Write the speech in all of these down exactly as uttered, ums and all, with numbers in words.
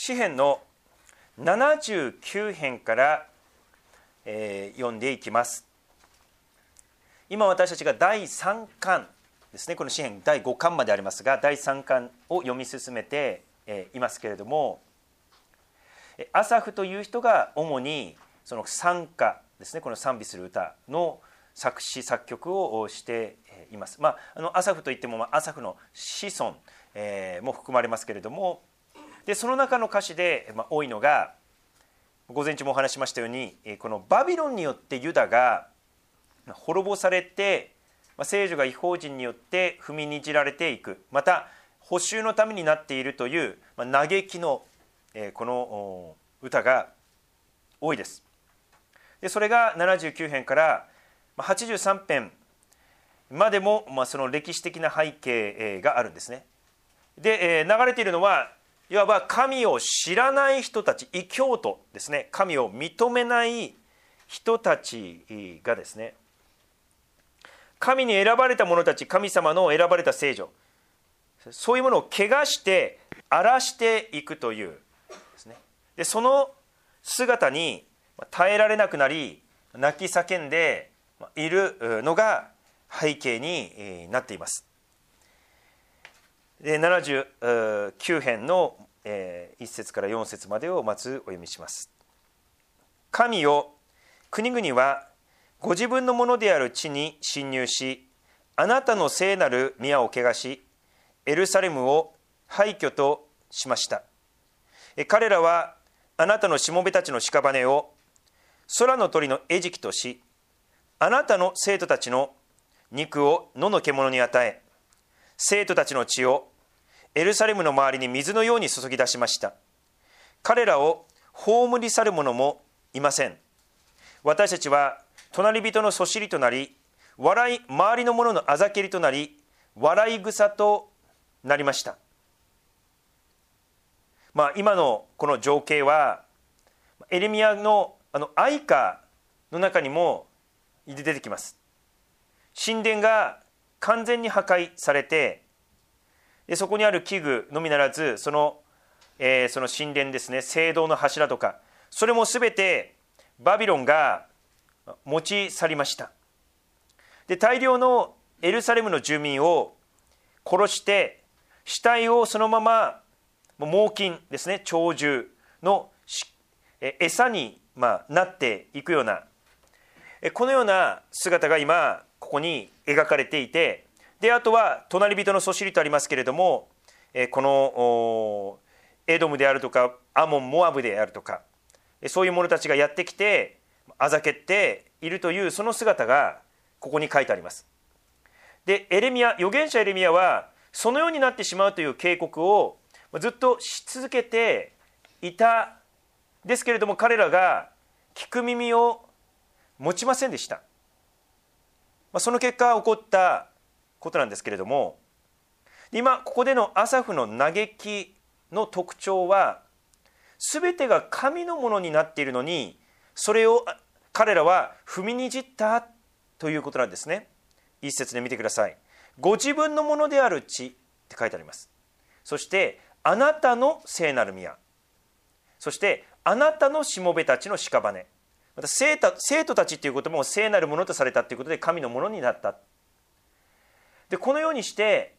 詩編のななじゅうきゅう編から、えー、読んでいきます。今私たちがだいさんかんですね、この詩編だいごかんまでありますが、だいさんかんを読み進めて、えー、いますけれども、アサフという人が主にその賛歌ですね、この賛美する歌の作詞作曲をしています。まあ、あのアサフといっても、まあ、アサフの子孫、えー、も含まれますけれども、でその中の歌詞で、まあ、多いのが午前中もお話しましたように、このバビロンによってユダが滅ぼされて、まあ、聖女が異邦人によって踏みにじられていく、また補修のためになっているという、まあ、嘆きの、えー、この歌が多いです。でそれがななじゅうきゅう編からはちじゅうさん編までも、まあ、その歴史的な背景があるんですね。で、えー、流れているのはいわば神を知らない人たち、異教徒ですね、神を認めない人たちがですね、神に選ばれた者たち、神様の選ばれた聖女、そういうものを汚して荒らしていくというですね。でその姿に耐えられなくなり泣き叫んでいるのが背景になっています。でななじゅうきゅう編のいっ節からよん節までをまずお読みします。神よ、国々はご自分のものである地に侵入し、あなたの聖なる宮を汚し、エルサレムを廃墟としました。彼らはあなたのしもべたちの屍を空の鳥の餌食とし、あなたの生徒たちの肉を野の獣に与え、生徒たちの血をエルサレムの周りに水のように注ぎ出しました。彼らを葬り去る者もいません。私たちは隣人のそしりとなり、笑い周りの者のあざけりとなり、笑い草となりました。まあ、今のこの情景はエレミヤのあの哀歌の中にも出てきます。神殿が完全に破壊されて、でそこにある器具のみならず、その、えー、その神殿ですね、聖堂の柱とか、それもすべてバビロンが持ち去りました。で大量のエルサレムの住民を殺して、死体をそのまま猛禽ですね、鳥獣の餌に、まあ、なっていくような、このような姿が今ここに描かれていて、であとは隣人のそしりとありますけれども、このエドムであるとかアモン・モアブであるとか、そういう者たちがやってきてあざけっているというその姿がここに書いてあります。でエレミヤ、預言者エレミヤはそのようになってしまうという警告をずっとし続けていたですけれども、彼らが聞く耳を持ちませんでした。その結果起こったことなんですけれども、今ここでのアサフの嘆きの特徴は、全てが神のものになっているのに、それを彼らは踏みにじったということなんですね。一節で見てください。ご自分のものである地って書いてあります。そしてあなたの聖なる宮、そしてあなたのしもべたちの屍、また生徒、生徒たちということも聖なるものとされたということで神のものになった。でこのようにして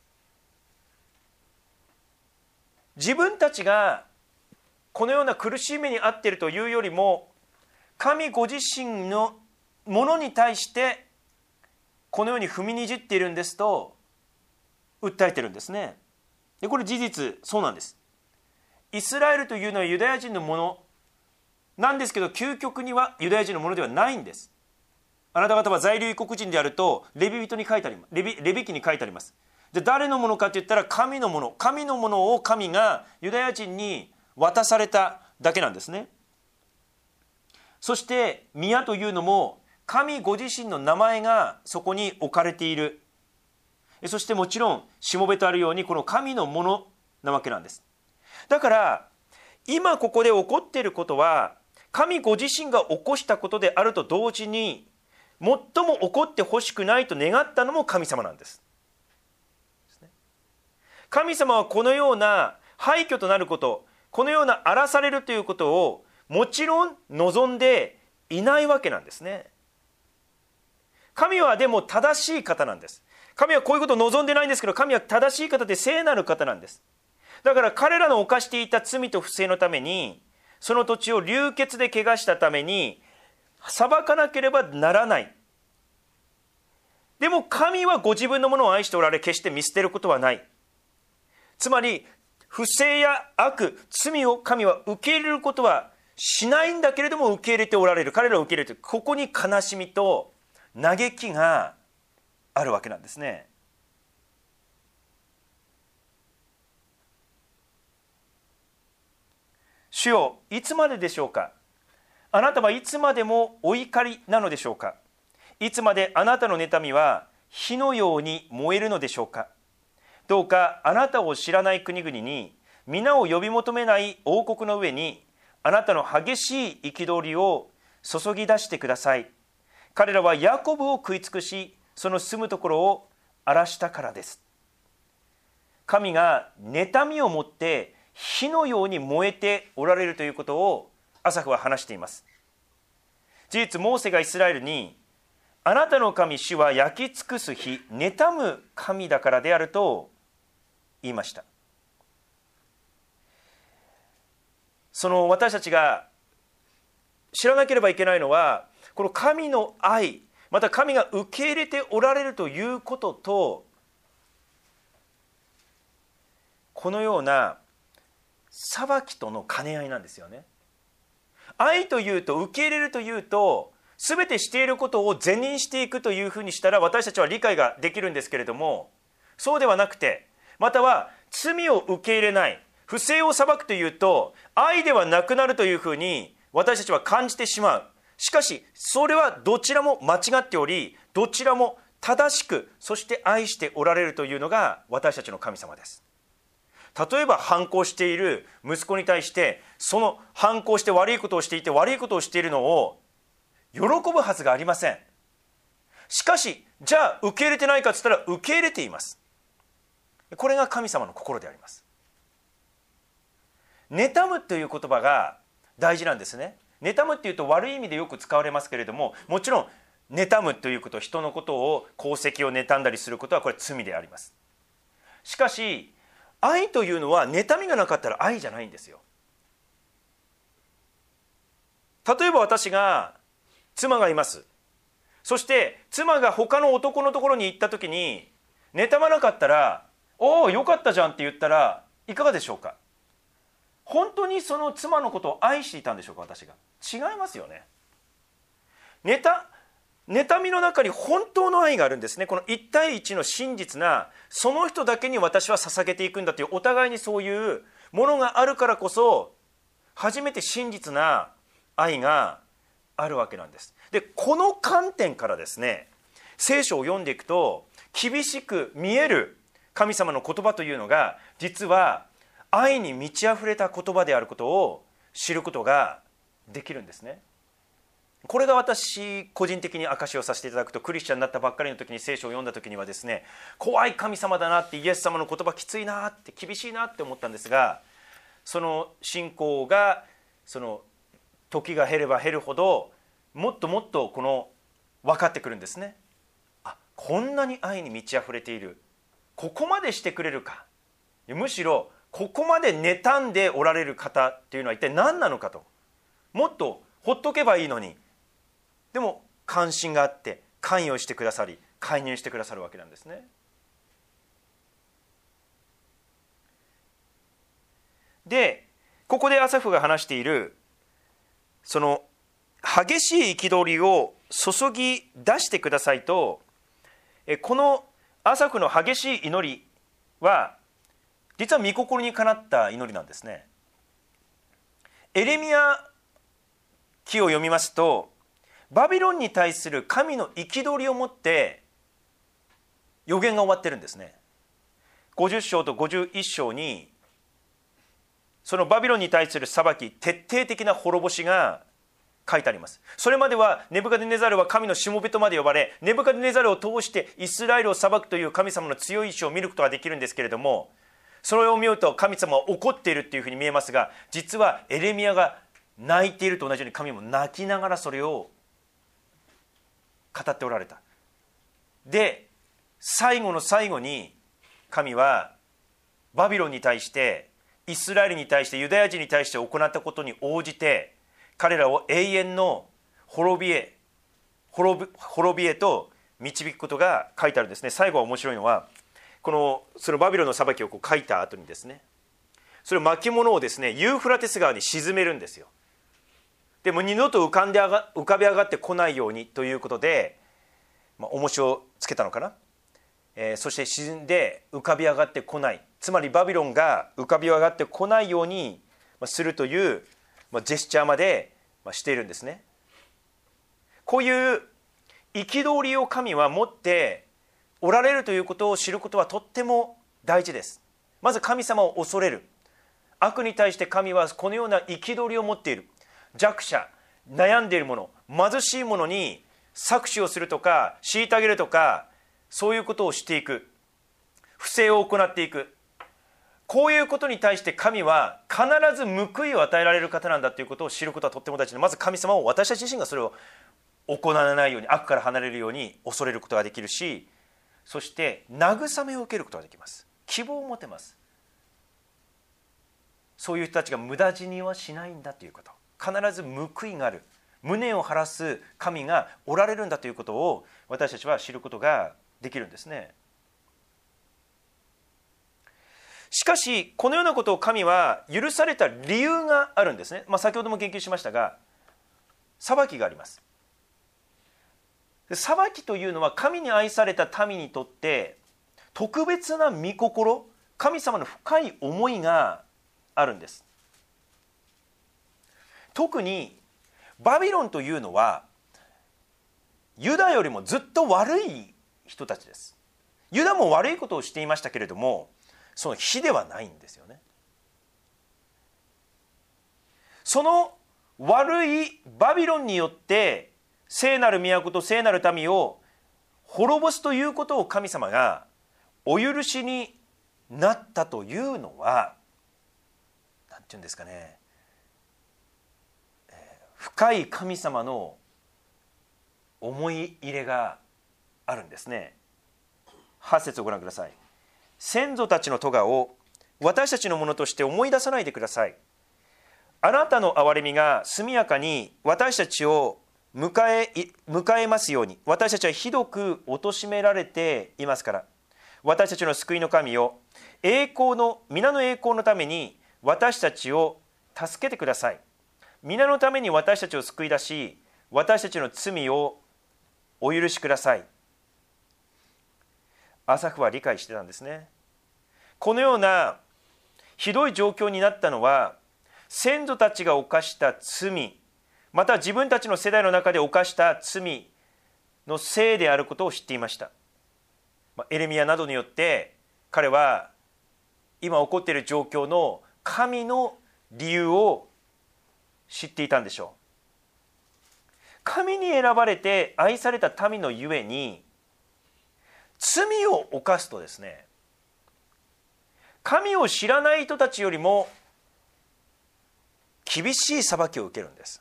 自分たちがこのような苦しい目に遭っているというよりも、神ご自身のものに対してこのように踏みにじっているんですと訴えてるんですね。でこれ事実そうなんです。イスラエルというのはユダヤ人のものなんですけど、究極にはユダヤ人のものではないんです。あなた方は在留異国人であるとレビ人に書いてあります。レビ、レビ記に書いてあります。で誰のものかといったら神のもの、神のものを神がユダヤ人に渡されただけなんですね。そして宮というのも神ご自身の名前がそこに置かれている。そしてもちろんしもべとあるようにこの神のものなわけなんです。だから今ここで起こっていることは神ご自身が起こしたことであると同時に、最も起こってほしくないと願ったのも神様なんです。神様はこのような廃墟となること、 このような荒らされるということをもちろん望んでいないわけなんですね。神はでも正しい方なんです。神はこういうことを望んでないんですけど、神は正しい方で聖なる方なんです。だから彼らの犯していた罪と不正のために、その土地を流血で汚したために裁かなければならない。でも神はご自分のものを愛しておられ、決して見捨てることはない。つまり不正や悪、罪を神は受け入れることはしないんだけれども受け入れておられる。彼らを受け入れている。ここに悲しみと嘆きがあるわけなんですね。主よ、いつまででしょうか。あなたはいつまでもお怒りなのでしょうか。いつまであなたの妬みは火のように燃えるのでしょうか。どうかあなたを知らない国々に、皆を呼び求めない王国の上に、あなたの激しい憤りを注ぎ出してください。彼らはヤコブを食い尽くし、その住むところを荒らしたからです。神が妬みを持って火のように燃えておられるということをアサフは話しています。事実、モーセがイスラエルに、あなたの神主は焼き尽くす火、妬む神だからであると言いました。その私たちが知らなければいけないのは、この神の愛、また神が受け入れておられるということと、このような裁きとの兼ね合いなんですよね。愛というと、受け入れるというと、全てしていることを是認していくというふうにしたら私たちは理解ができるんですけれども、そうではなくて、または罪を受け入れない、不正を裁くというと愛ではなくなるというふうに私たちは感じてしまう。しかしそれはどちらも間違っており、どちらも正しく、そして愛しておられるというのが私たちの神様です。例えば反抗している息子に対して、その反抗して悪いことをしていて悪いことをしているのを喜ぶはずがありません。しかしじゃあ受け入れてないかと言ったら受け入れています。これが神様の心であります。妬むという言葉が大事なんですね。妬むっていうと悪い意味でよく使われますけれども、もちろん妬むということ、人のことを、功績を妬んだりすることはこれ罪であります。しかし愛というのは妬みがなかったら愛じゃないんですよ。例えば私が妻がいます。そして妻が他の男のところに行った時に妬まなかったら、おおよかったじゃんって言ったらいかがでしょうか。本当にその妻のことを愛していたんでしょうか。私が違いますよね。妬妬みの中に本当の愛があるんですね。この一対一の真実な、その人だけに私は捧げていくんだという、お互いにそういうものがあるからこそ初めて真実な愛があるわけなんです。でこの観点からですね、聖書を読んでいくと厳しく見える神様の言葉というのが、実は愛に満ち溢れた言葉であることを知ることができるんですね。これが私個人的に証しをさせていただくと、クリスチャンになったばっかりの時に聖書を読んだ時にはですね、怖い神様だなって、イエス様の言葉きついなって、厳しいなって思ったんですが、その信仰がその時が経れば経るほどもっともっとこの分かってくるんですね。あ、こんなに愛に満ち溢れている、ここまでしてくれるか、むしろここまで妬んでおられる方っていうのは一体何なのかと。もっとほっとけばいいのに、でも関心があって関与してくださり介入してくださるわけなんですね。でここでアサフが話しているその激しい憤りを注ぎ出してくださいと、このアサフの激しい祈りは実は御心にかなった祈りなんですね。エレミヤ記を読みますと、バビロンに対する神の憤りをもって予言が終わってるんですね。ごじゅっ章とごじゅういち章にそのバビロンに対する裁き、徹底的な滅ぼしが書いてあります。それまではネブカデネザルは神のしもべとまで呼ばれ、ネブカデネザルを通してイスラエルを裁くという神様の強い意志を見ることができるんですけれども、 それを見ると神様は怒っているっていうふうに見えますが、実はエレミヤが泣いていると同じように神も泣きながらそれを語っておられた。で最後の最後に神はバビロンに対して、イスラエルに対して、ユダヤ人に対して行ったことに応じて、彼らを永遠の滅びへ滅び、滅びへと導くことが書いてあるんですね。最後は面白いのは、このそのバビロンの裁きをこう書いた後にですね、それを巻物をですねユーフラテス川に沈めるんですよ。でも二度と浮かんで上が浮かび上がってこないようにということで、まあ、重しをつけたのかな、えー、そして沈んで浮かび上がってこない、つまりバビロンが浮かび上がってこないようにするという、まあ、ジェスチャーまでしているんですね。こういう憤りを神は持っておられるということを知ることはとっても大事です。まず神様を恐れる。悪に対して神はこのような憤りを持っている。弱者、悩んでいる者、貧しい者に搾取をするとか虐げるとか、そういうことをしていく、不正を行っていく、こういうことに対して神は必ず報いを与えられる方なんだということを知ることはとっても大事で、まず神様を、私たち自身がそれを行わないように、悪から離れるように恐れることができるし、そして慰めを受けることができます。希望を持てます。そういう人たちが無駄死にはしないんだということ、必ず報いがある、無念を晴らす神がおられるんだということを私たちは知ることができるんですね。しかしこのようなことを神は許された理由があるんですね。まあ、先ほども言及しましたが、裁きがあります。裁きというのは神に愛された民にとって特別な御心、神様の深い思いがあるんです。特にバビロンというのはユダよりもずっと悪い人たちです。ユダも悪いことをしていましたけれども、その比ではないんですよね。その悪いバビロンによって聖なる都と聖なる民を滅ぼすということを神様がお許しになったというのは、なんていうんですかね、深い神様の思い入れがあるんですね。はち節をご覧ください。先祖たちの咎を私たちのものとして思い出さないでください。あなたの憐れみが速やかに私たちを迎え、迎えますように。私たちはひどく貶められていますから、私たちの救いの神を栄光の皆の栄光のために私たちを助けてください。皆のために私たちを救い出し、私たちの罪をお許しください。アサフは理解してたんですね。このようなひどい状況になったのは、先祖たちが犯した罪、また自分たちの世代の中で犯した罪のせいであることを知っていました。エレミヤなどによって彼は今起こっている状況の神の理由を知っていたんでしょう。神に選ばれて愛された民のゆえに、罪を犯すとですね、神を知らない人たちよりも厳しい裁きを受けるんです。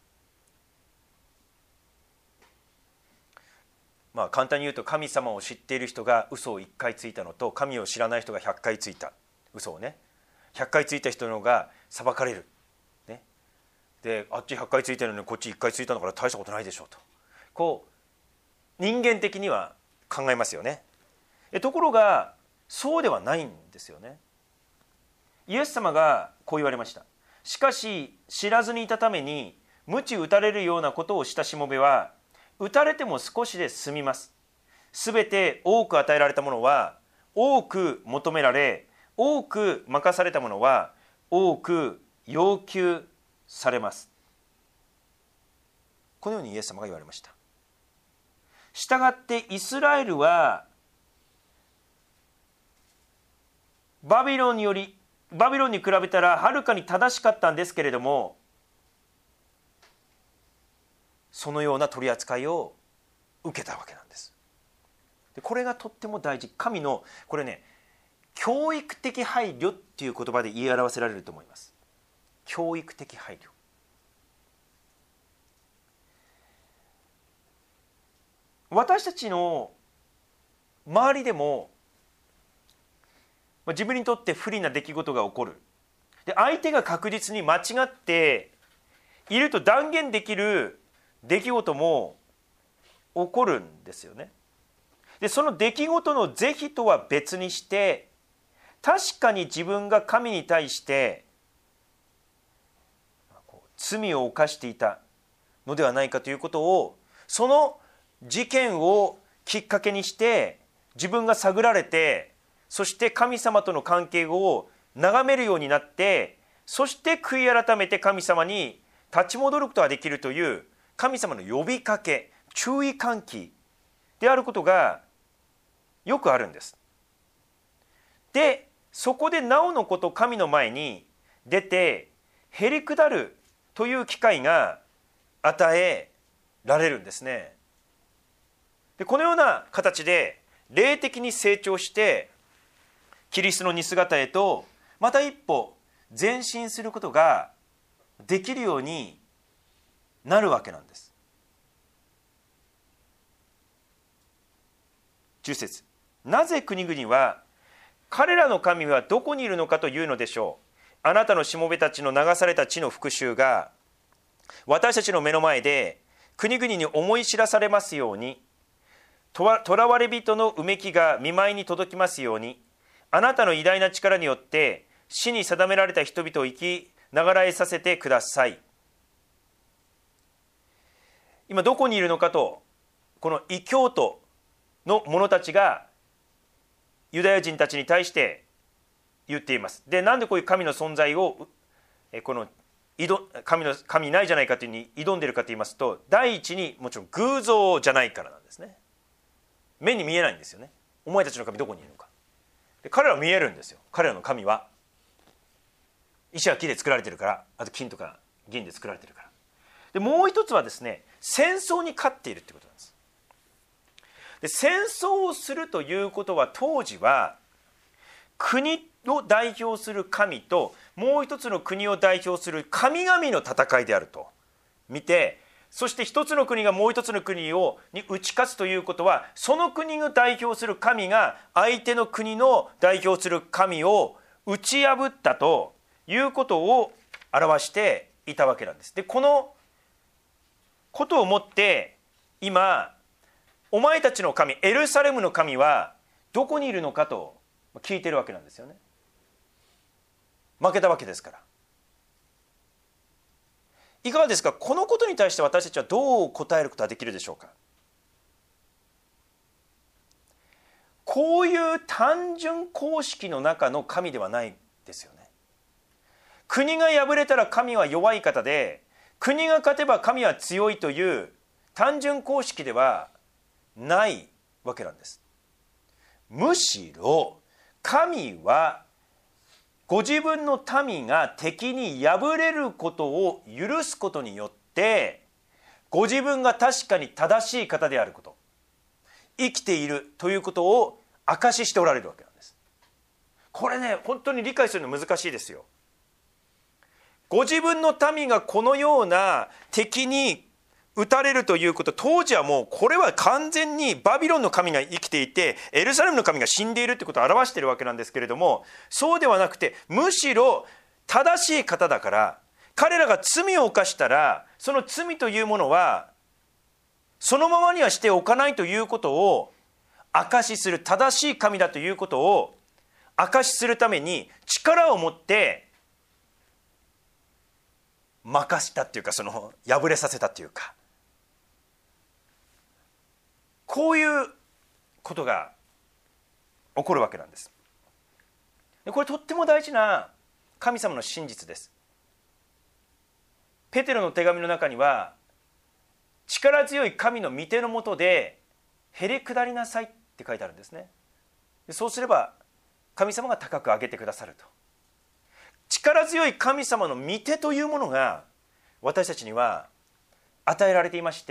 まあ簡単に言うと、神様を知っている人が嘘をいっかいついたのと、神を知らない人がひゃっかいついた嘘をね、ひゃっかいついた人の方が裁かれる、ね、であっちひゃっかいついてるのにこっちいっかいついたのから大したことないでしょうと、こう人間的には考えますよね。ところがそうではないんですよね。イエス様がこう言われました。しかし知らずにいたために鞭打たれるようなことをしたしもべは、打たれても少しで済みます。すべて多く与えられたものは多く求められ、多く任されたものは多く要求されます。このようにイエス様が言われました。したがってイスラエルはバビロンによりバビロンに比べたらはるかに正しかったんですけれども、そのような取り扱いを受けたわけなんです。でこれがとっても大事。神のこれね、 教育的配慮っていう言葉で言い表せられると思います。教育的配慮。私たちの周りでも自分にとって不利な出来事が起こる。で、相手が確実に間違っていると断言できる出来事も起こるんですよね。で、その出来事の是非とは別にして、確かに自分が神に対して罪を犯していたのではないかということを、その事件をきっかけにして自分が探られて、そして神様との関係を眺めるようになって、そして悔い改めて神様に立ち戻ることができるという神様の呼びかけ、注意喚起であることがよくあるんです。で、そこでなおのこと神の前に出てへりくだるという機会が与えられるんですね。で、このような形で霊的に成長してキリストの似姿へとまた一歩前進することができるようになるわけなんです。じゅっ節、なぜ国々は彼らの神はどこにいるのかというのでしょう。あなたのしもべたちの流された地の復讐が私たちの目の前で国々に思い知らされますように、とらわれ人のうめきが見舞いに届きますように、あなたの偉大な力によって死に定められた人々を生きながらえさせてください。今どこにいるのかと、この異教徒の者たちがユダヤ人たちに対して言っています。で、なんでこういう神の存在をこの神の神ないじゃないかというふうに挑んでいるかといいますと、第一にもちろん偶像じゃないからなんですね。目に見えないんですよね。お前たちの神どこにいるのか。で、彼らは見えるんですよ。彼らの神は石や木で作られているから、あと金とか銀で作られているから。で、もう一つはですね、戦争に勝っているということなんです。で、戦争をするということは、当時は国を代表する神ともう一つの国を代表する神々の戦いであると見て、そして一つの国がもう一つの国をに打ち勝つということは、その国を代表する神が相手の国の代表する神を打ち破ったということを表していたわけなんです。で、このことをもって今、お前たちの神エルサレムの神はどこにいるのかと聞いてるわけなんですよね。負けたわけですから。いかがですか。このことに対して私たちはどう答えることができるでしょうか。こういう単純公式の中の神ではないですよね。国が敗れたら神は弱い方で、国が勝てば神は強いという単純公式ではないわけなんです。むしろ神はご自分の民が敵に敗れることを許すことによって、ご自分が確かに正しい方であること、生きているということを証ししておられるわけなんです。これね、本当に理解するの難しいですよ。ご自分の民がこのような敵に撃たれるということ、当時はもうこれは完全にバビロンの神が生きていて、エルサレムの神が死んでいるということを表しているわけなんですけれども、そうではなくて、むしろ正しい方だから、彼らが罪を犯したら、その罪というものはそのままにはしておかないということを証しする、正しい神だということを証しするために力を持って任したっていうか、その破れさせたっていうか、こういうことが起こるわけなんです。これとっても大事な神様の真実です。ペテロの手紙の中には、力強い神の御手の下でへり下りなさいって書いてあるんですね。そうすれば神様が高く上げてくださると。力強い神様の御手というものが私たちには与えられていまして、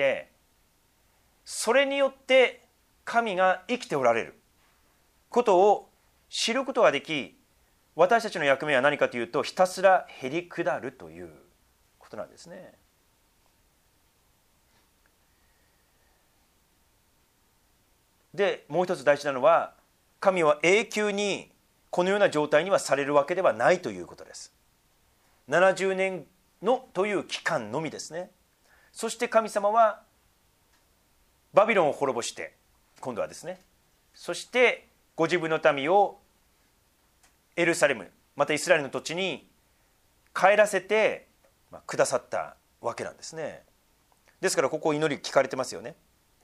それによって神が生きておられることを知ることができ、私たちの役目は何かというと、ひたすらへり下るということなんですね。でもう一つ大事なのは、神は永久にこのような状態にはされるわけではないということです。ななじゅうねんのという期間のみですね。そして神様はバビロンを滅ぼして、今度はですね、そしてご自分の民をエルサレム、またイスラエルの土地に帰らせてくださったわけなんですね。ですからここ祈り聞かれてますよね。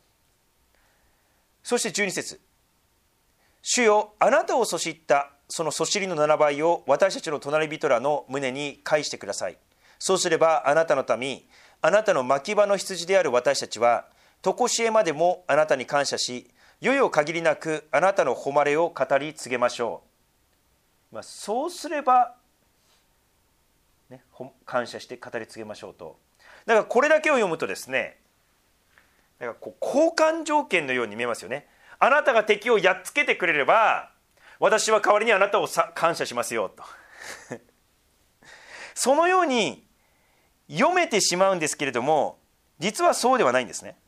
そしてじゅうに節、主よ、あなたをそしったそのそしりのななばいを私たちの隣人らの胸に返してください。そうすればあなたの民、あなたの牧場の羊である私たちは常しえまでもあなたに感謝し、よよ限りなくあなたの誉れを語り継げましょう。まあ、そうすれば、ね、感謝して語り継げましょうと。だからこれだけを読むとですね、だからこう交換条件のように見えますよね。あなたが敵をやっつけてくれれば、私は代わりにあなたをさ感謝しますよとそのように読めてしまうんですけれども、実はそうではないんですね。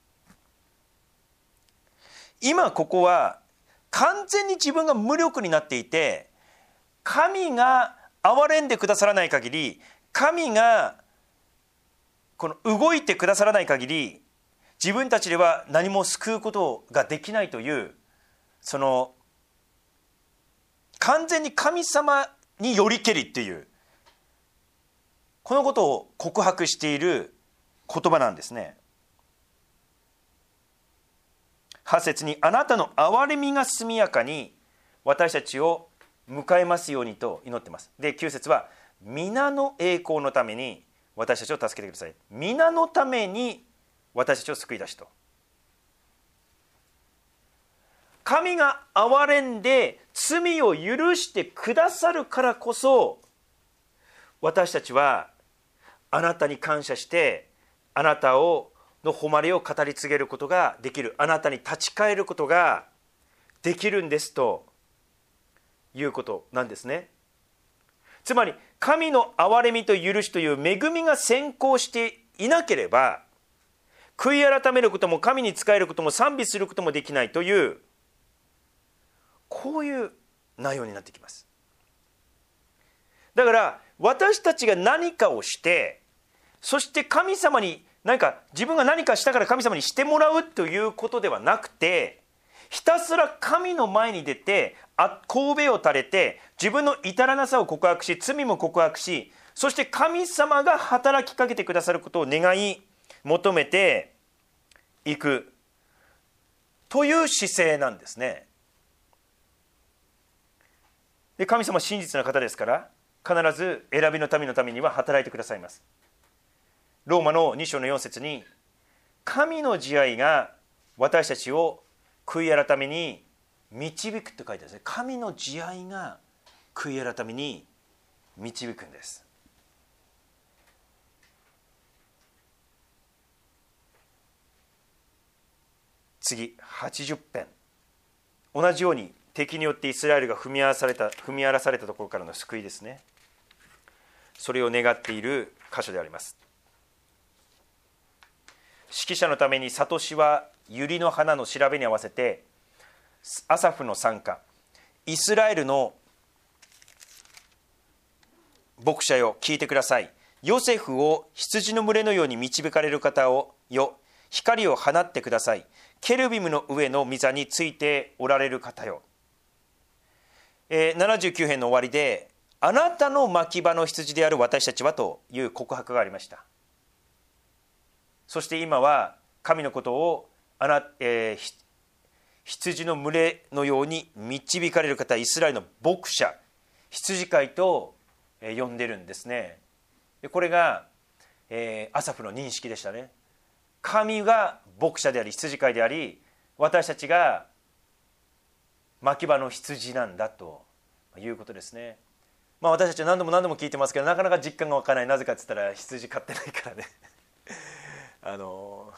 今ここは完全に自分が無力になっていて、神が憐れんでくださらない限り、神がこの動いてくださらない限り、自分たちでは何も救うことができないという、その完全に神様によりけりっていう、このことを告白している言葉なんですね。はち節に、あなたの憐れみが速やかに私たちを迎えますようにと祈ってます。できゅう節は、皆の栄光のために私たちを助けてください。皆のために私たちを救い出しと。神が憐れんで罪を許してくださるからこそ、私たちはあなたに感謝してあなたをの誉れを語り継げることができる、あなたに立ち返ることができるんですということなんですね。つまり神の憐れみと許しという恵みが先行していなければ、悔い改めることも神に仕えることも賛美することもできないという、こういう内容になってきます。だから私たちが何かをして、そして神様に何か自分が何かしたから神様にしてもらうということではなくて、ひたすら神の前に出て頭を垂れて自分の至らなさを告白し、罪も告白し、そして神様が働きかけてくださることを願い求めていくという姿勢なんですね。で神様は真実な方ですから、必ず選びの民のためには働いてくださいます。ローマのに章のよん節に、神の慈愛が私たちを悔い改めに導くと書いてあるんですね。神の慈愛が悔い改めに導くんです。次はちじゅう編、同じように敵によってイスラエルが踏み荒らされた踏み荒らされたところからの救いですね。それを願っている箇所であります。指揮者のためにサトシは百合の花の調べに合わせて、アサフの賛歌、イスラエルの牧者よ聞いてください。ヨセフを羊の群れのように導かれる方をよ、光を放ってください。ケルビムの上の御座についておられる方よ。えー、ななじゅうきゅう編の終わりで、あなたの牧場の羊である私たちはという告白がありました。そして今は神のことをあな、えー、羊の群れのように導かれる方、イスラエルの牧者、羊飼いと呼んでるんですね。これが、えー、アサフの認識でしたね。神が牧者であり羊飼いであり、私たちが牧場の羊なんだということですね。まあ、私たちは何度も何度も聞いてますけど、なかなか実感が湧かない。なぜかって言ったら羊飼ってないからねあの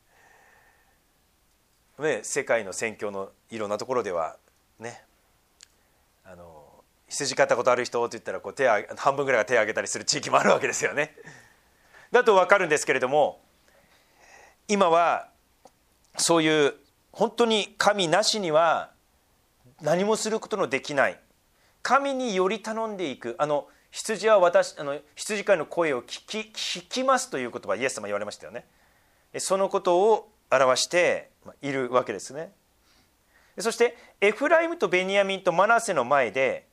ね世界の宣教のいろんなところではね、 あの羊飼ったことある人って言ったらこう手を半分ぐらいが手を挙げたりする地域もあるわけですよね。だと分かるんですけれども、今はそういう本当に神なしには何もすることのできない、神により頼んでいく、あの羊は私あの羊飼いの声を聞き聞きますという言葉イエス様言われましたよね。そのことを表しているわけですね。そしてエフライムとベニヤミンとマナセの前で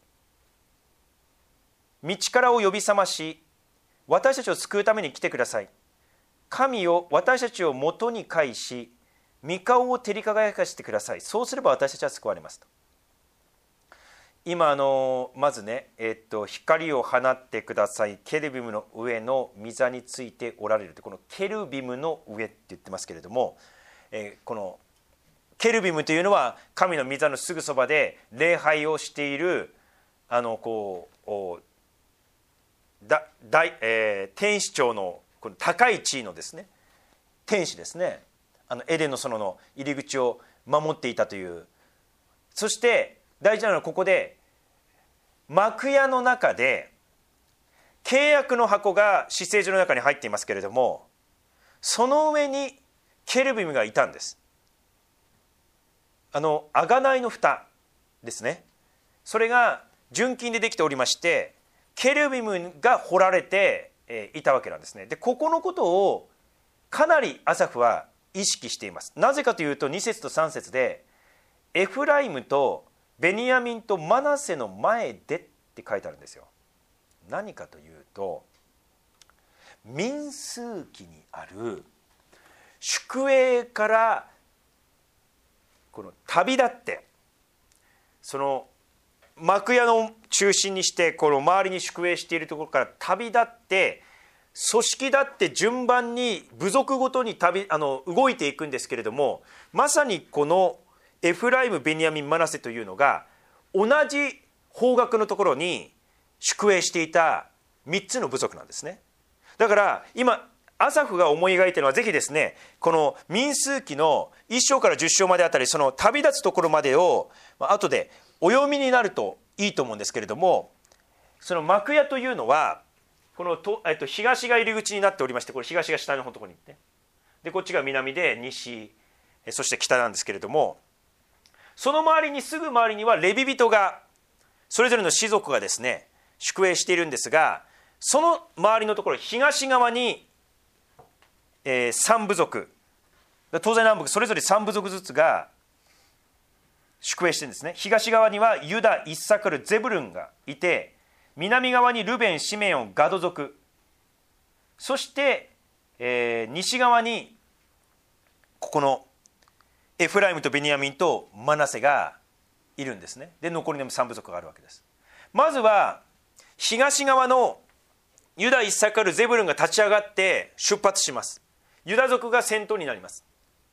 道からを呼び覚まし、私たちを救うために来てください。神を私たちを元に返し、御顔を照り輝かせてください。そうすれば私たちは救われますと。今あのまずね、えっと、光を放ってください、ケルビムの上の御座についておられると、このケルビムの上って言ってますけれども、えー、このケルビムというのは神の御座のすぐそばで礼拝をしているあのこうだ大、えー、天使長のこの高い地位のですね天使ですね、あのエデンの園の入り口を守っていたという。そして大事なのはここで幕屋の中で契約の箱が至聖所の中に入っていますけれども、その上にケルビムがいたんです。あの贖いの蓋ですね、それが純金でできておりまして、ケルビムが彫られていたわけなんですね。でここのことをかなりアサフは意識しています。なぜかというとに節とさん節でエフライムとベニヤミンとマナセの前でって書いてあるんですよ。何かというと、民数記にある宿営からこの旅立って、その幕屋の中心にしてこの周りに宿営しているところから旅立って組織立って順番に部族ごとに旅あの動いていくんですけれども、まさにこのエフライム、ベニヤミン、マナセというのが同じ方角のところに宿営していたみっつの部族なんですね。だから今アサフが思い描いているのは、ぜひですねこの民数記のいっ章からじゅっ章まであたり、その旅立つところまでを後でお読みになるといいと思うんですけれども、その幕屋というのはこのと、えっと、東が入り口になっておりまして、これ東が下のところにね、でこっちが南で西、そして北なんですけれども、その周りにすぐ周りにはレビ人がそれぞれの氏族がですね宿営しているんですが、その周りのところ東側に、えー、さん部族、東西南北それぞれさん部族ずつが宿営してるんですね。東側にはユダ、イッサカル、ゼブルンがいて、南側にルベン、シメオン、ガド族、そして、えー、西側にここのエフライムとベニヤミンとマナセがいるんですね。で残りのさん部族があるわけです。まずは東側のユダ、イッサカル、ゼブルンが立ち上がって出発します。ユダ族が先頭になります。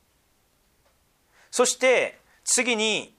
そして次に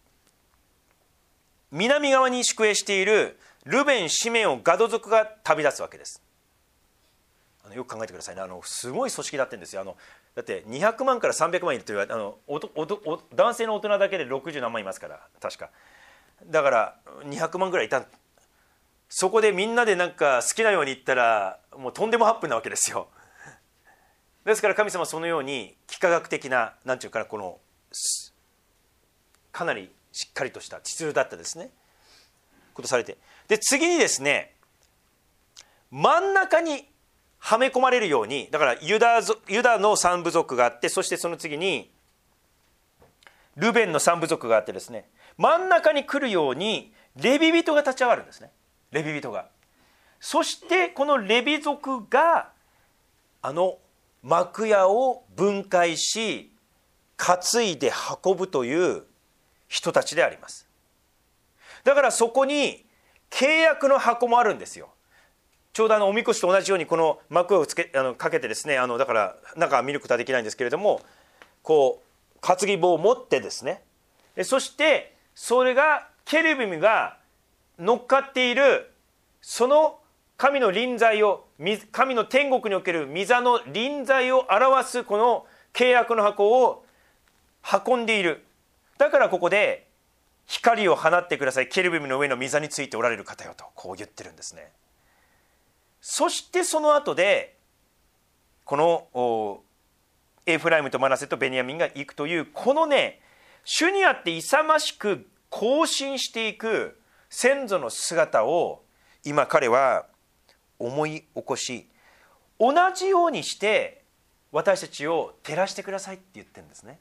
南側に宿営しているルベン、シメオン、ガド族が旅立つわけです。あのよく考えてくださいね。あのすごい組織だってるんですよ。あのだってにひゃくまんからさんびゃくまんいるというあのおおお男性の大人だけでろくじゅうなんまんいますから、確かだからにひゃくまんぐらいいた。そこでみんなでなんか好きなように言ったらもうとんでも八分なわけですよ。ですから神様はそのように幾何学的ななんていうかな、このかなりしっかりとした秩序だったですねことされて、で次にですね真ん中にはめ込まれるように、だからユダ、ユダの三部族があって、そしてその次にルベンの三部族があってですね、真ん中に来るようにレビ人が立ち上がるんですね。レビ人が、そしてこのレビ族があの幕屋を分解し担いで運ぶという人たちであります。だからそこに契約の箱もあるんですよ。ちょうどあのおみこしと同じようにこの幕をつけあのかけてですね、あのだから中は見ることはできないんですけれども、こう担ぎ棒を持ってですね、そしてそれがケルビムが乗っかっているその神の臨在を、神の天国における御座の臨在を表すこの契約の箱を運んでいる。だからここで光を放ってください、ケルビムの上の御座についておられる方よとこう言ってるんですね。そしてその後でこのエフライムとマナセとベニヤミンが行くという、このね、主にあって勇ましく行進していく先祖の姿を今彼は思い起こし、同じようにして私たちを照らしてくださいって言ってるんですね。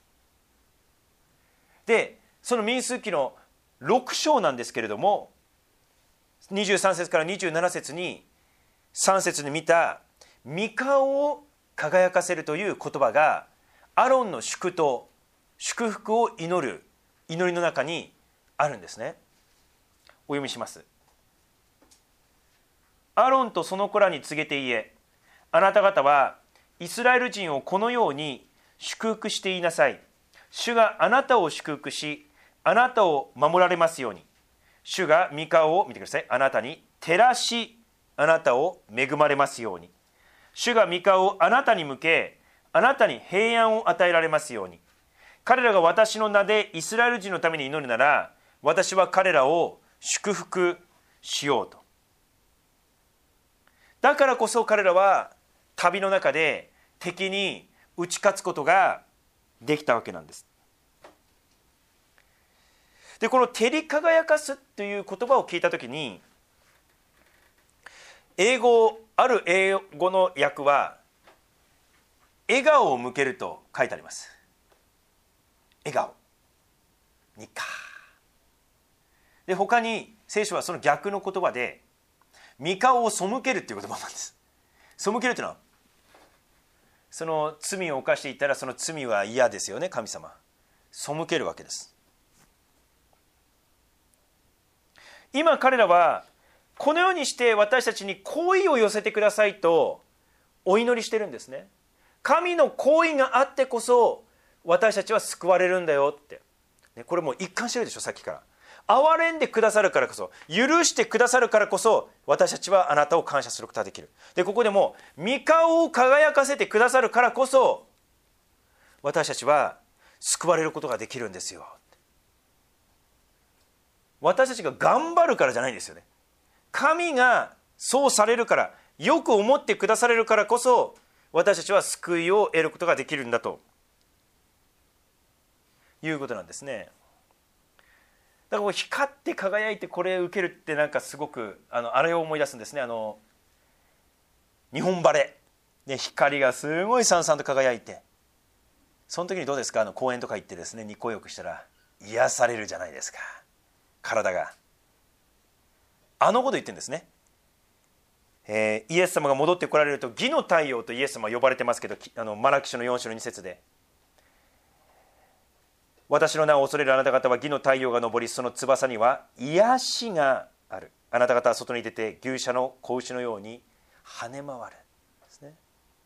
でその民数記のろく章なんですけれども、にじゅうさん節からにじゅうなな節にさん節に見た御顔を輝かせるという言葉がアロンの祝祷、祝福を祈る祈りの中にあるんですね。お読みします。アロンとその子らに告げて言え、あなた方はイスラエル人をこのように祝福して言いなさい。主があなたを祝福し、あなたを守られますように。主が御顔を見てください。あなたに照らし、あなたを恵まれますように。主が御顔をあなたに向け、あなたに平安を与えられますように。彼らが私の名でイスラエル人のために祈るなら、私は彼らを祝福しようと。だからこそ彼らは旅の中で敵に打ち勝つことができたわけなんです。でこの照り輝かすという言葉を聞いたときに、英語ある英語の訳は笑顔を向けると書いてあります。笑顔にかで、他に聖書はその逆の言葉で御顔を背けるという言葉なんです。背けるというのは、その罪を犯していたらその罪は嫌ですよね。神様背けるわけです。今彼らはこのようにして私たちに好意を寄せてくださいとお祈りしてるんですね。神の好意があってこそ私たちは救われるんだよって、これもう一貫してるでしょ。さっきから憐れんでくださるからこそ、許してくださるからこそ私たちはあなたを感謝することができる。でここでも御顔を輝かせてくださるからこそ私たちは救われることができるんですよ。私たちが頑張るからじゃないんですよね。神がそうされるから、よく思ってくだされるからこそ私たちは救いを得ることができるんだということなんですね。だから光って輝いてこれを受けるって、なんかすごくあのあれを思い出すんですね。あの日本晴れで光がすごいさんさんと輝いて、その時にどうですか、あの公園とか行ってですね、日光浴したら癒されるじゃないですか、体が。あのこと言ってるんですね。えー、イエス様が戻ってこられると義の太陽とイエス様は呼ばれてますけど、あのマラキ書のよん章のに節で、私の名を恐れるあなた方は義の太陽が昇り、その翼には癒しがある。あなた方は外に出て牛舎の子牛のように跳ね回るですね。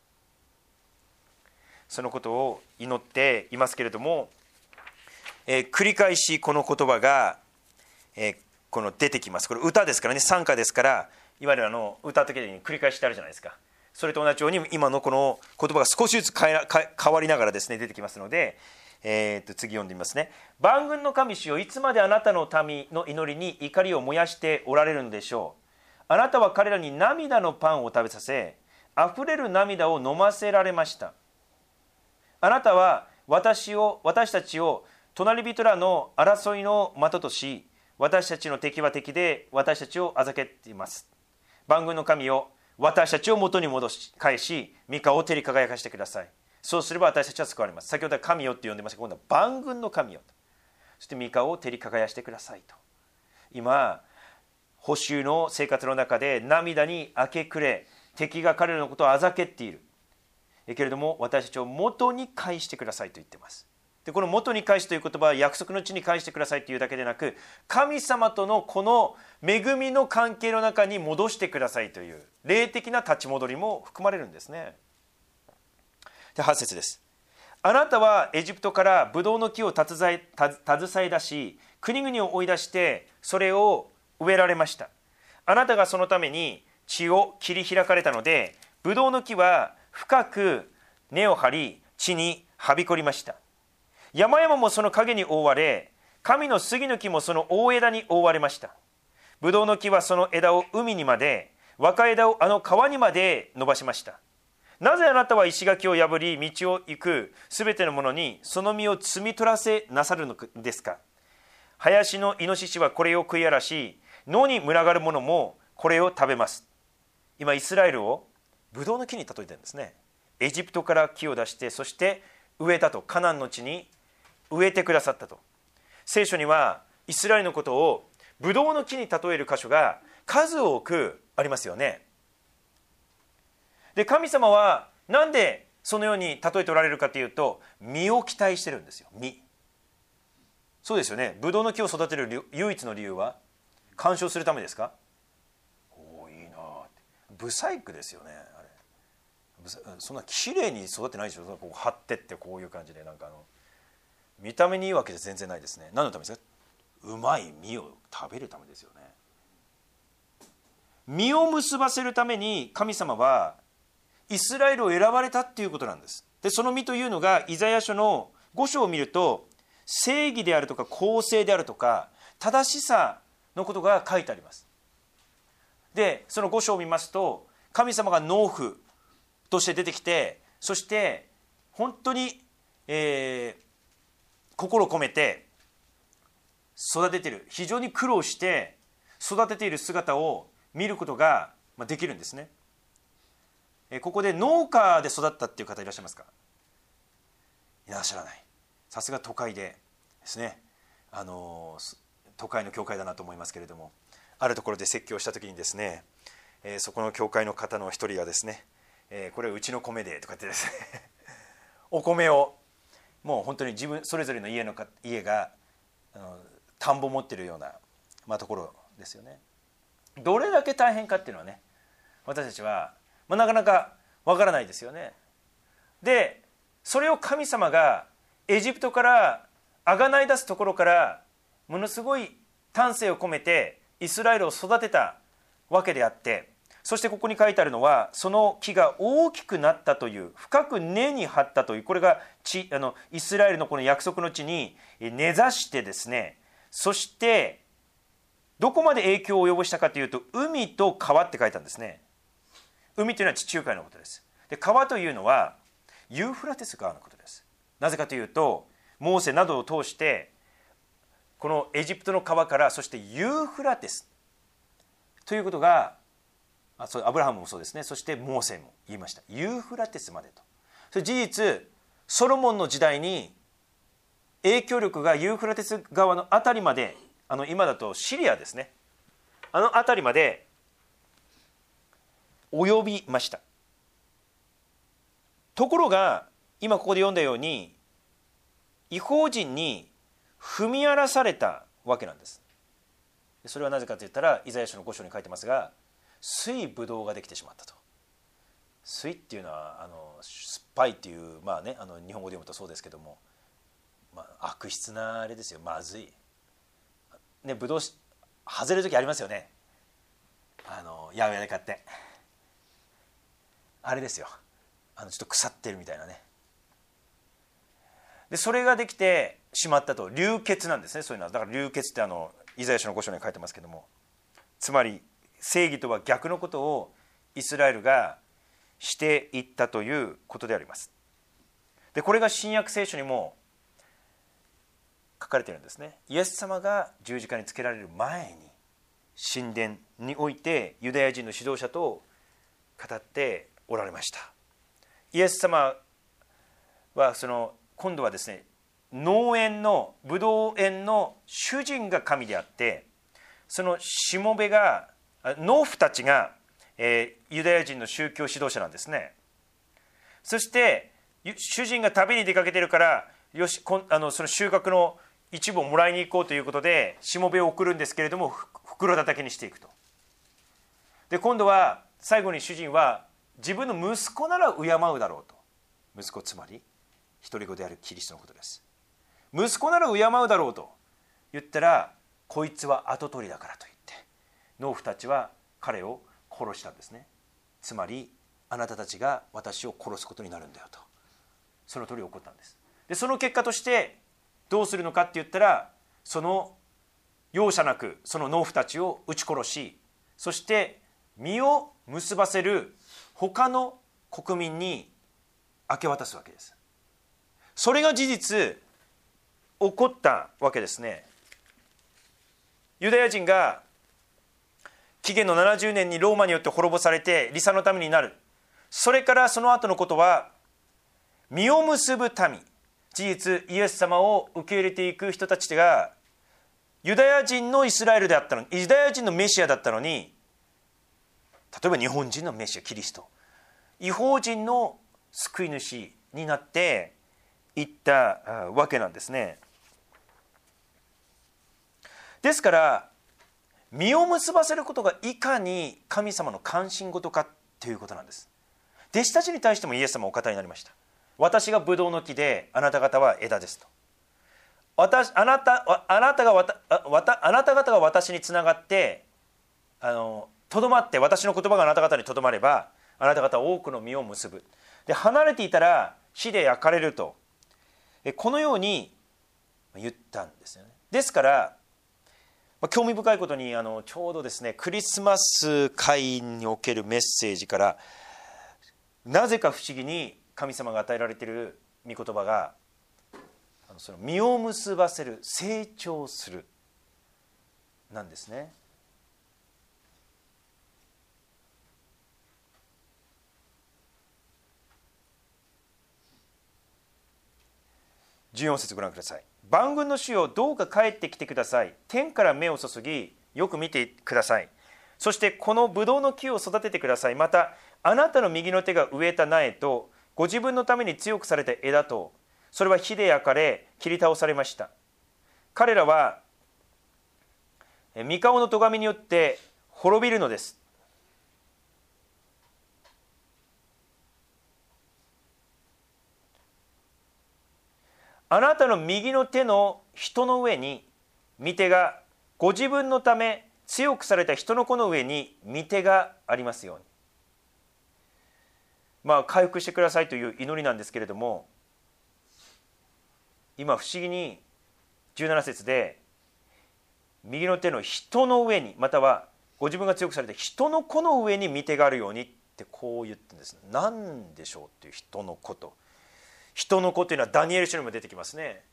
そのことを祈っていますけれども、えー、繰り返しこの言葉が、えー、この出てきます。これ歌ですからね、賛歌ですから、いわゆるあの歌う時に繰り返しってあるじゃないですか。それと同じように今のこの言葉が少しずつ変え変わりながらですね出てきますので、えー、と次読んでみますね。万軍の神主よ、いつまであなたの民の祈りに怒りを燃やしておられるのでしょう。あなたは彼らに涙のパンを食べさせ、あふれる涙を飲ませられました。あなたは私を私たちを隣人らの争いの的とし、私たちの敵は敵で私たちをあざけています。万軍の神よ、私たちを元に戻し返し、御顔を照り輝かしてください。そうすれば私たちは救われます。先ほどは神よって呼んでましたが、今度は万軍の神よと、そして御顔を照り輝かしてくださいと。今捕囚の生活の中で涙に明け暮れ、敵が彼らのことをあざけっているけれども、私たちを元に返してくださいと言っています。でこの元に返すという言葉は約束の地に返してくださいというだけでなく、神様とのこの恵みの関係の中に戻してくださいという霊的な立ち戻りも含まれるんですね。ではち節です。あなたはエジプトからブドウの木を携え携え出し、国々を追い出してそれを植えられました。あなたがそのために地を切り開かれたので、ブドウの木は深く根を張り地にはびこりました。山々もその影に覆われ、 神の杉の木もその大枝に覆われました。ブドウの木はその枝を海にまで、若枝をあの川にまで伸ばしました。なぜあなたは石垣を破り、道を行くすべてのものにその実を摘み取らせなさるのですか。林のイノシシはこれを食い荒らし、野に群がる者もこれを食べます。今イスラエルをブドウの木に例えてるんですね。エジプトから木を出して、そして植えたと、カナンの地に植えてくださったと。聖書にはイスラエルのことをブドウの木に例える箇所が数多くありますよね。で、神様はなんでそのように例えておられるかというと、実を期待してるんですよ。実。そうですよね。ブドウの木を育てる唯一の理由は観賞するためですか。おー、いいなって。ブサイクですよね。あれそんな綺麗に育ってないでしょ。こう張ってってこういう感じで、なんかあの見た目にいいわけじゃ全然ないですね。何のためですか。うまい実を食べるためですよね。実を結ばせるために神様はイスラエルを選ばれたっていうことなんです。で、その実というのがイザヤ書のご章を見ると、正義であるとか公正であるとか正しさのことが書いてあります。で、そのご章を見ますと、神様が農夫として出てきて、そして本当に、えー、心を込めて育てている、非常に苦労して育てている姿を見ることができるんですね。ここで農家で育ったっていう方いらっしゃいますか。いらっしゃらない。さすが都会でですね、あの都会の教会だなと思いますけれども、あるところで説教した時にですね、えー、そこの教会の方の一人がですね、えー、これうちの米でとかってですねお米をもう本当に自分それぞれの家の家があの田んぼ持ってるような、まあ、ところですよね。どれだけ大変かっていうのはね、私たちは、まあ、なかなかわからないですよね。で、それを神様がエジプトからあがない出すところからものすごい丹精を込めてイスラエルを育てたわけであって、そしてここに書いてあるのは、その木が大きくなったという、深く根に張ったという、これが地あのイスラエルのこの約束の地に根ざしてですね、そしてどこまで影響を及ぼしたかというと、海と川って書いたんですね。海というのは地中海のことです。で、川というのはユーフラテス川のことです。なぜかというと、モーセなどを通してこのエジプトの川から、そしてユーフラテスということが、あそうアブラハムもそうですね、そしてモーセも言いました。ユーフラテスまでと。それ事実、ソロモンの時代に影響力がユーフラテス川のあたりまで、あの今だとシリアですね、あのあたりまで及びました。ところが今ここで読んだように、異邦人に踏み荒らされたわけなんです。それはなぜかといったら、イザヤ書のご章に書いてますが、水ブドウができてしまったと。水っていうのはあの酸っぱいっていう、まあね、あの日本語で読むとそうですけども、まあ、悪質なあれですよ。まずいね。ブドウ外れる時ありますよね。あの八百屋で買って、あれですよ、あのちょっと腐ってるみたいなね。でそれができてしまったと。流血なんですね、そういうのは。だから流血ってあのイザヤ書のご章に書いてますけども、つまり正義とは逆のことをイスラエルがしていったということであります。でこれが新約聖書にも書かれているんですね。イエス様が十字架につけられる前に、神殿においてユダヤ人の指導者と語っておられました。イエス様はその今度はですね、農園のブドウ園の主人が神であって、そのしもべが農夫たちが、えー、ユダヤ人の宗教指導者なんですね。そして主人が旅に出かけてるから、よしこあのその収穫の一部をもらいに行こうということでしもべを送るんですけれども、袋叩きにしていくと。で今度は最後に主人は自分の息子なら敬うだろうと。息子、つまり一人子であるキリストのことです。息子なら敬うだろうと言ったら、こいつは跡取りだからと言って農夫たちは彼を殺したんですね。つまりあなたたちが私を殺すことになるんだよと、その通り起こったんです。でその結果としてどうするのかって言ったら、 その容赦なくその農夫たちを撃ち殺し、そして実を結ばせる他の国民に明け渡すわけです。それが事実起こったわけですね。ユダヤ人が紀元のななじゅうねんにローマによって滅ぼされて離散の民になる。それからその後のことは、実を結ぶ民、事実イエス様を受け入れていく人たちがユダヤ人のイスラエルであったのに、ユダヤ人のメシアだったのに、例えば日本人のメシアキリスト、異邦人の救い主になっていったわけなんですね。ですから実を結ばせることがいかに神様の関心事かということなんです。弟子たちに対してもイエス様はお語りになりました。私がブドウの木であなた方は枝ですと。私あなたあなたがわたわたあなた方が私につながってあのとどまって、私の言葉があなた方にとどまればあなた方は多くの実を結ぶ。で離れていたら火で焼かれると、このように言ったんですよね。ですから興味深いことに、あのちょうどですねクリスマス会におけるメッセージから、なぜか不思議に神様が与えられている御言葉が、あのその実を結ばせる、成長するなんですね。じゅうよん節ご覧ください。万軍の主よ、どうか帰ってきてください。天から目を注ぎよく見てください。そしてこのブドウの木を育ててください。またあなたの右の手が植えた苗とご自分のために強くされた枝と、それは火で焼かれ切り倒されました。彼らは御顔の咎めによって滅びるのです。あなたの右の手の人の上に御手が、ご自分のため強くされた人の子の上に御手がありますように。まあ回復してくださいという祈りなんですけれども、今不思議にじゅうなな節で右の手の人の上に、またはご自分が強くされた人の子の上に御手があるようにってこう言ってるんです。何でしょうっていう人の子と。人の子というのはダニエル書にも出てきますね。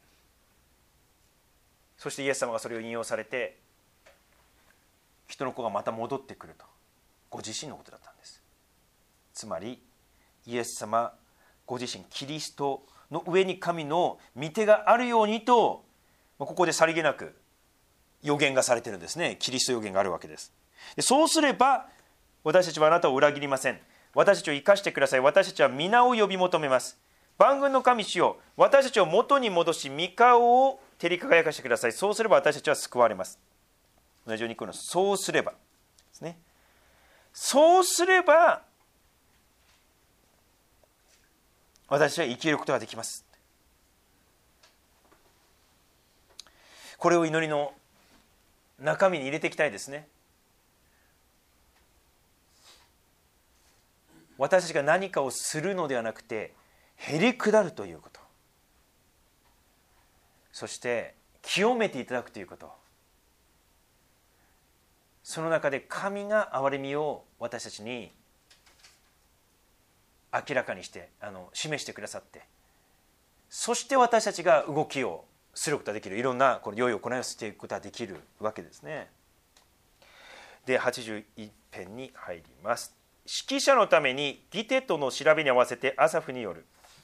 そしてイエス様がそれを引用されて、人の子がまた戻ってくると、ご自身のことだったんです。つまりイエス様ご自身、キリストの上に神の御手があるようにと、ここでさりげなく予言がされているんですね。キリスト予言があるわけです。でそうすれば私たちはあなたを裏切りません。私たちを生かしてください。私たちは皆を呼び求めます。万軍の神主よ、私たちを元に戻し御顔を照り輝かしてください。そうすれば私たちは救われます。同じようにこのそうすればですね。そうすれば私たちは生きることができます。これを祈りの中身に入れていきたいですね。私たちが何かをするのではなくて、へり下るということ、そして清めていただくということ、その中で神が憐れみを私たちに明らかにしてあの示してくださって、そして私たちが動きをすることができる、いろんなこの良い行いをしていくことができるわけですね。ではちじゅういち編に入ります。指揮者のためにギテトの調べに合わせてアサフによる。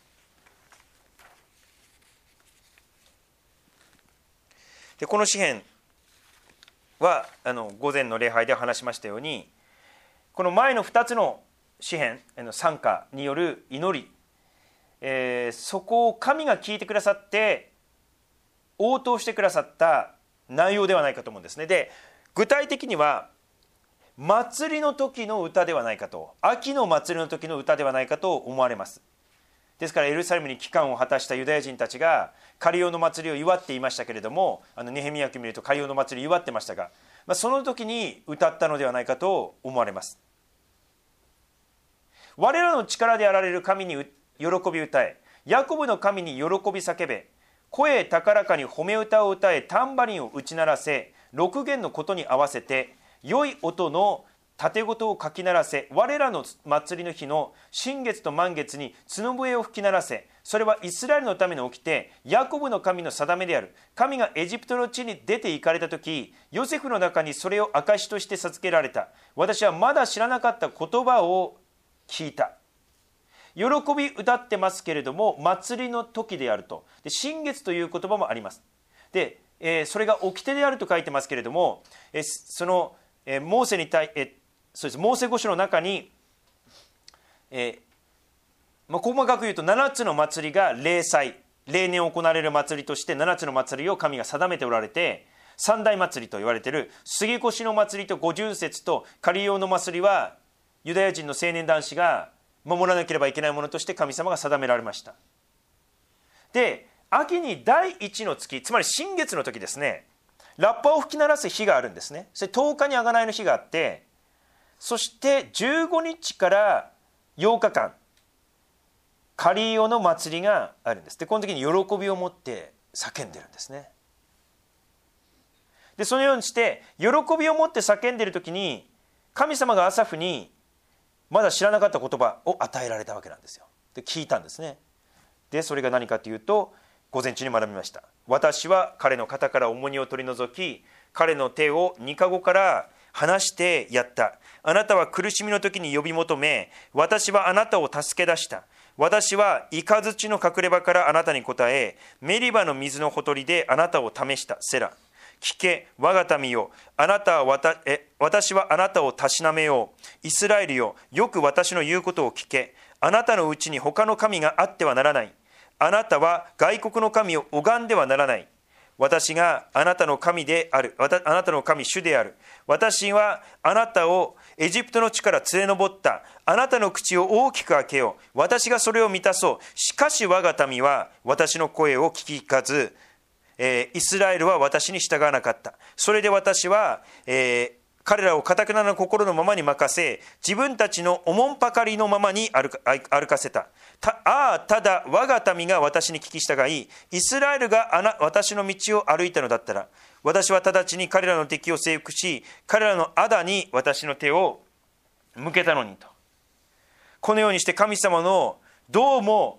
でこの詩編はあの午前の礼拝で話しましたように、この前のふたつの詩編の賛歌による祈り、えー、そこを神が聞いてくださって応答してくださった内容ではないかと思うんですね。で具体的には祭りの時の歌ではないかと、秋の祭りの時の歌ではないかと思われます。ですからエルサレムに帰還を果たしたユダヤ人たちがカリオの祭りを祝っていましたけれども、あのネヘミヤ記を見るとカリオの祭りを祝ってましたが、まあ、その時に歌ったのではないかと思われます。我らの力であられる神に喜び歌え、ヤコブの神に喜び叫べ、 声高らかに褒め歌を歌え、タンバリンを打ち鳴らせ、六弦のことに合わせて良い音の盾事をかき鳴らせ、我らの祭りの日の新月と満月に角笛を吹き鳴らせ。それはイスラエルのために起きて、ヤコブの神の定めである。神がエジプトの地に出て行かれた時、ヨセフの中にそれを証として授けられた。私はまだ知らなかった言葉を聞いた。喜び歌ってますけれども、祭りの時であると。で、新月という言葉もあります。で、えー、それが掟であると書いてますけれども、えー、その、えー、モーセに対、えー、そうです、モーセ五書の中に、えーまあ、細かく言うとななつの祭りが例祭、例年行われる祭りとしてななつの祭りを神が定めておられて、三大祭りと言われている杉越の祭りと五巡節と仮用の祭りはユダヤ人の青年男子が守らなければいけないものとして神様が定められました。で、秋にだいいちの月、つまり新月の時ですね、ラッパを吹き鳴らす日があるんですね。それとおかに贖いの日があって、そしてじゅうごにちからようかかんカリオの祭りがあるんです。で、この時に喜びを持って叫んでるんですね。で、そのようにして喜びを持って叫んでいる時に、神様がアサフにまだ知らなかった言葉を与えられたわけなんですよ。で、聞いたんですね。で、それが何かというと、午前中に学びました。私は彼の肩から重荷を取り除き、彼の手を二かごから離してやった。あなたは苦しみの時に呼び求め、私はあなたを助け出した。私は雷の隠れ場からあなたに答え、メリバの水のほとりであなたを試した。セラ。聞け、我が民よ。あなたはわたえ私はあなたをたしなめよう。イスラエルよ、よく私の言うことを聞け。あなたのうちに他の神があってはならない。あなたは外国の神を拝んではならない。私があなたの神である。あなたの神主である。私はあなたをエジプトの地から連れ上った。あなたの口を大きく開けよう。私がそれを満たそう。しかし我が民は私の声を聞き聞かず、えー、イスラエルは私に従わなかった。それで私は、えー彼らを堅くなな心のままに任せ、自分たちのおもんぱかりのままに歩か、歩かせた。たああ、ただ我が民が私に聞き従い、イスラエルがあな私の道を歩いたのだったら、私は直ちに彼らの敵を征服し、彼らの仇に私の手を向けたのにと。このようにして神様のどうも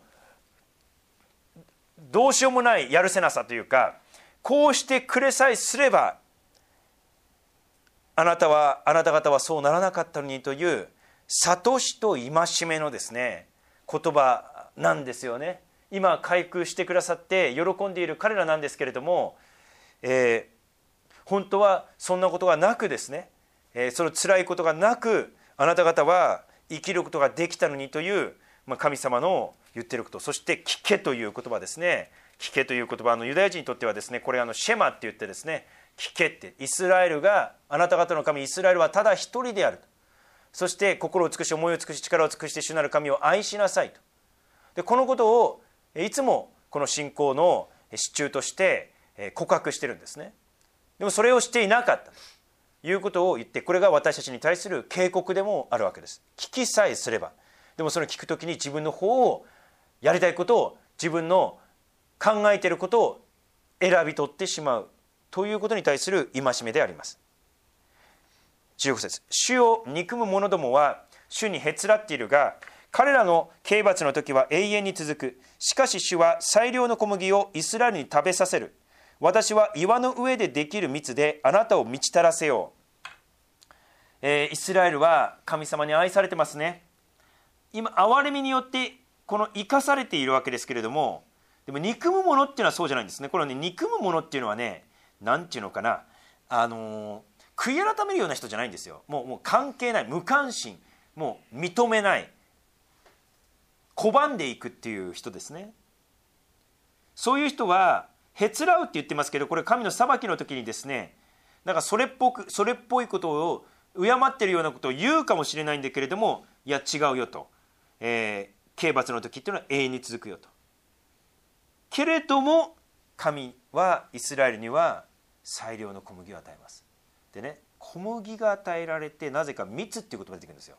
どうしようもないやるせなさというか、こうしてくれさえすればあなたはあなた方はそうならなかったのにという諭しと戒めのですね言葉なんですよね。今回復してくださって喜んでいる彼らなんですけれども、えー、本当はそんなことがなくですね、えー、その辛いことがなくあなた方は生きることができたのにという、まあ、神様の言っていること、そして聞けという言葉ですね。聞けという言葉、あのユダヤ人にとってはですね、これあのシェマって言ってですね、聞けって、イスラエルがあなた方の神イスラエルはただ一人であると。そして心を尽くし思いを尽くし力を尽くして主なる神を愛しなさいと。でこのことをいつもこの信仰の支柱として告白してるんですね。でもそれをしていなかったということを言って、これが私たちに対する警告でもあるわけです。聞きさえすれば、でもその聞くときに自分の方をやりたいことを、自分の考えていることを選び取ってしまうということに対する戒めであります。じゅうご節、主を憎む者どもは主にへつらっているが、彼らの刑罰の時は永遠に続く。しかし主は最良の小麦をイスラエルに食べさせる。私は岩の上でできる蜜であなたを満ち足らせよう。えー、イスラエルは神様に愛されてますね。今憐れみによってこの生かされているわけですけれども、でも憎むものっていうのはそうじゃないんですね。これね、憎むものっていうのはね、なんていうのかな、あのー、悔い改めるような人じゃないんですよ。もう、もう関係ない、無関心、もう認めない、拒んでいくっていう人ですね。そういう人はへつらうって言ってますけど、これ神の裁きの時にですね、なんかそれっぽくそれっぽいことを敬ってるようなことを言うかもしれないんだけれども、いや違うよと、えー、刑罰の時っていうのは永遠に続くよと。けれども神はイスラエルには最良の小麦を与えます。でね、小麦が与えられて、なぜか蜜っていう言葉が出てくるんですよ。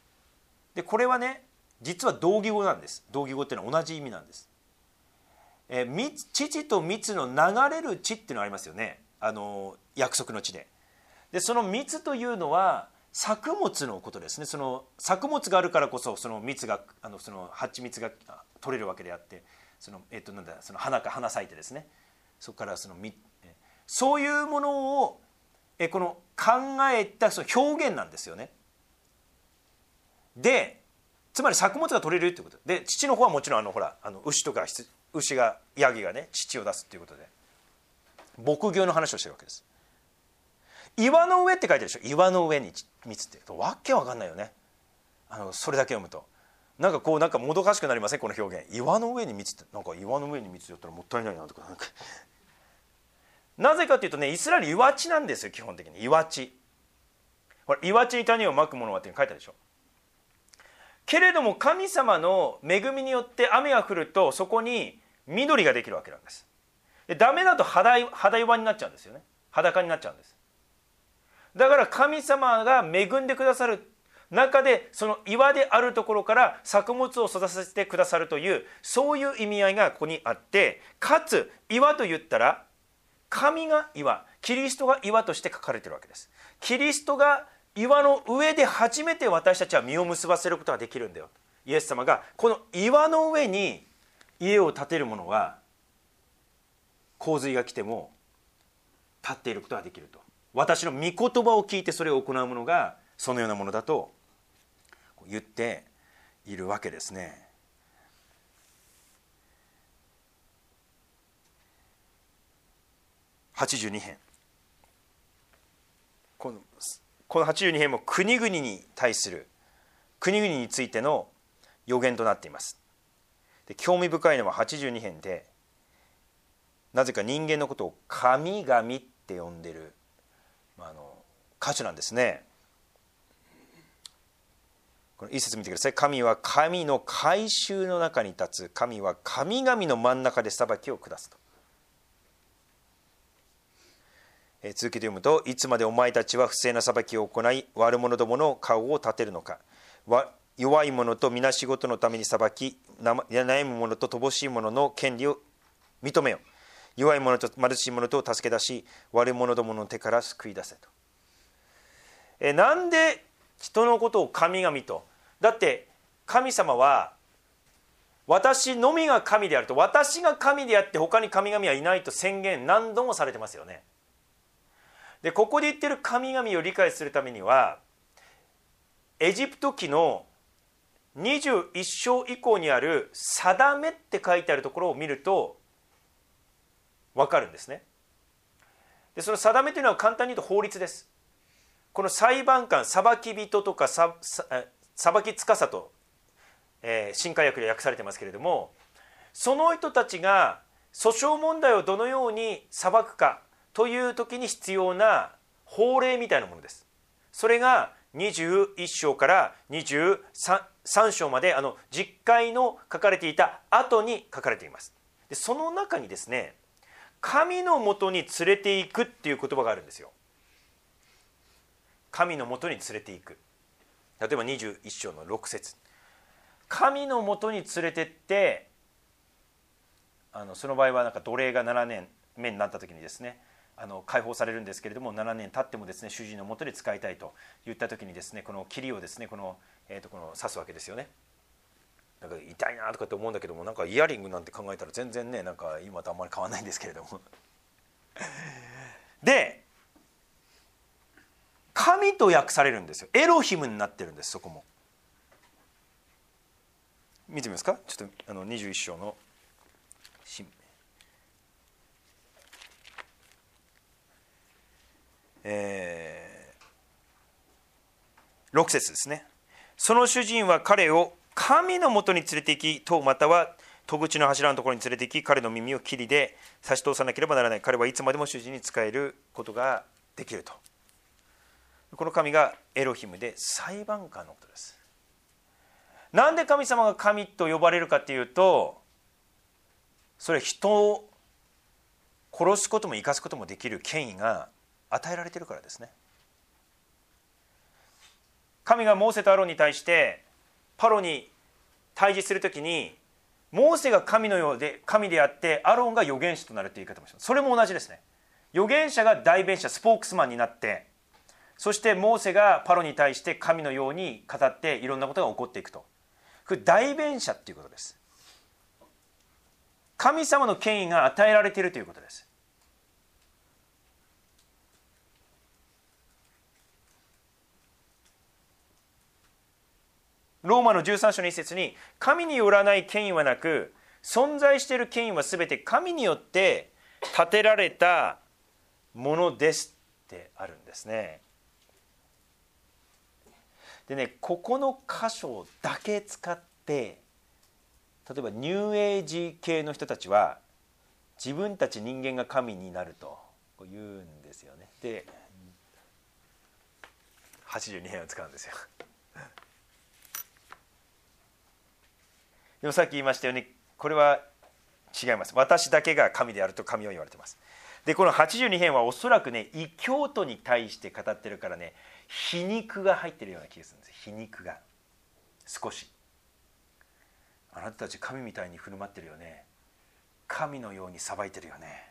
でこれはね、実は同義語なんです。同義語っていうのは同じ意味なんです。 えー、乳と蜜の流れる地っていうのがありますよね、あの約束の地で。でその蜜というのは作物のことですね。その作物があるからこそその蜜があのその蜂蜜が取れるわけであって、その、えっと、なんだその花か花咲いてですね、そこからその実、そういうものをえこの考えたその表現なんですよね。でつまり作物が取れるということで、父の方はもちろんあのほらあの牛とか牛がヤギがね乳を出すということで牧業の話をしてるわけです。岩の上って書いてるでしょ。岩の上に蜜ってわけわかんないよね、あのそれだけ読むと。なんかこうなんかもどかしくなりませんこの表現。岩の上に蜜ってなんか岩の上に蜜やったらもったいないなとかなんかなぜかというとね、イスラエル岩地なんですよ。基本的に岩地。ほら岩地に種をまくものはって書いてあるでしょ。けれども神様の恵みによって雨が降るとそこに緑ができるわけなんです。でダメだと肌肌岩になっちゃうんですよね。裸になっちゃうんです。だから神様が恵んでくださる中でその岩であるところから作物を育てさせてくださるというそういう意味合いがここにあって、かつ岩と言ったら神が岩、キリストが岩として書かれているわけです。キリストが岩の上で初めて私たちは実を結ばせることができるんだよ。イエス様がこの岩の上に家を建てる者は洪水が来ても立っていることができると。私の御言葉を聞いてそれを行う者がそのようなものだと言っているわけですね。はちじゅうに編、このこのはちじゅうに編も国々に対する国々についての予言となっています。で興味深いのははちじゅうに編でなぜか人間のことを神々って呼んでる、まあ、あの箇所なんですね。この一節見てください。神は神の改宗の中に立つ。神は神々の真ん中で裁きを下すと。え続けて読むと、いつまでお前たちは不正な裁きを行い悪者どもの顔を立てるのか。弱い者とみなしごとのために裁き、悩む者と乏しい者の権利を認めよ。弱い者と貧しい者と助け出し、悪者どもの手から救い出せと。えなんで人のことを神々と。だって神様は私のみが神であると、私が神であって他に神々はいないと宣言何度もされてますよね。でここで言ってる神々を理解するためにはエジプト記のにじゅういっ章以降にある定めって書いてあるところを見ると分かるんですね。でその定めというのは簡単に言うと法律です。この裁判官、裁き人とか裁き司と、えー、新海訳で訳されてますけれども、その人たちが訴訟問題をどのように裁くかという時に必要な法令みたいなものです。それがにじゅういっ章からにじゅうさん章まであの実戒の書かれていた後に書かれています。でその中にですね、神のもとに連れていくっていう言葉があるんですよ。神のもとに連れていく。例えばにじゅういっ章のろく節、神のもとに連れてってあのその場合はなんか奴隷がななねんめになった時にですね、あの解放されるんですけれども、ななねん経ってもですね主人のもとで使いたいと言った時にですね、この霧をですねこの、えー、とこの刺すわけですよね。なんか痛いなとかって思うんだけども、なんかイヤリングなんて考えたら全然ね、なんか今とあんまり変わらないんですけれどもで神と訳されるんですよ。エロヒムになってるんです。そこも見てみますか。ちょっとあのにじゅういっ章のえー、ろく節ですね。その主人は彼を神のもとに連れて行き、塔または戸口の柱のところに連れて行き、彼の耳を切で差し通さなければならない。彼はいつまでも主人に仕えることができると。この神がエロヒムで裁判官のことです。なんで神様が神と呼ばれるかっていうと、それは人を殺すことも生かすこともできる権威が与えられているからですね。神がモーセとアロンに対してパロに対峙するときに、 モーセが神のようで神であってアロンが預言者となるという言い方もします。それも同じですね。預言者が代弁者、スポークスマンになって、そしてモーセがパロに対して神のように語っていろんなことが起こっていくと。これ代弁者っていうことです。神様の権威が与えられているということです。ローマのじゅうさん章の一節に、神によらない権威はなく、存在している権威はすべて神によって立てられたものですってあるんですね。でね、ここの箇所だけ使って、例えばニューエイジ系の人たちは自分たち人間が神になるとこう言うんですよね。で、はちじゅうに編を使うんですよ。でもさっき言いましたように、これは違います。私だけが神であると神は言われています。で、このはちじゅうに編はおそらくね、異教徒に対して語ってるからね、皮肉が入ってるような気がするんです。皮肉が少し、あなたたち神みたいに振る舞ってるよね、神のように裁いてるよね、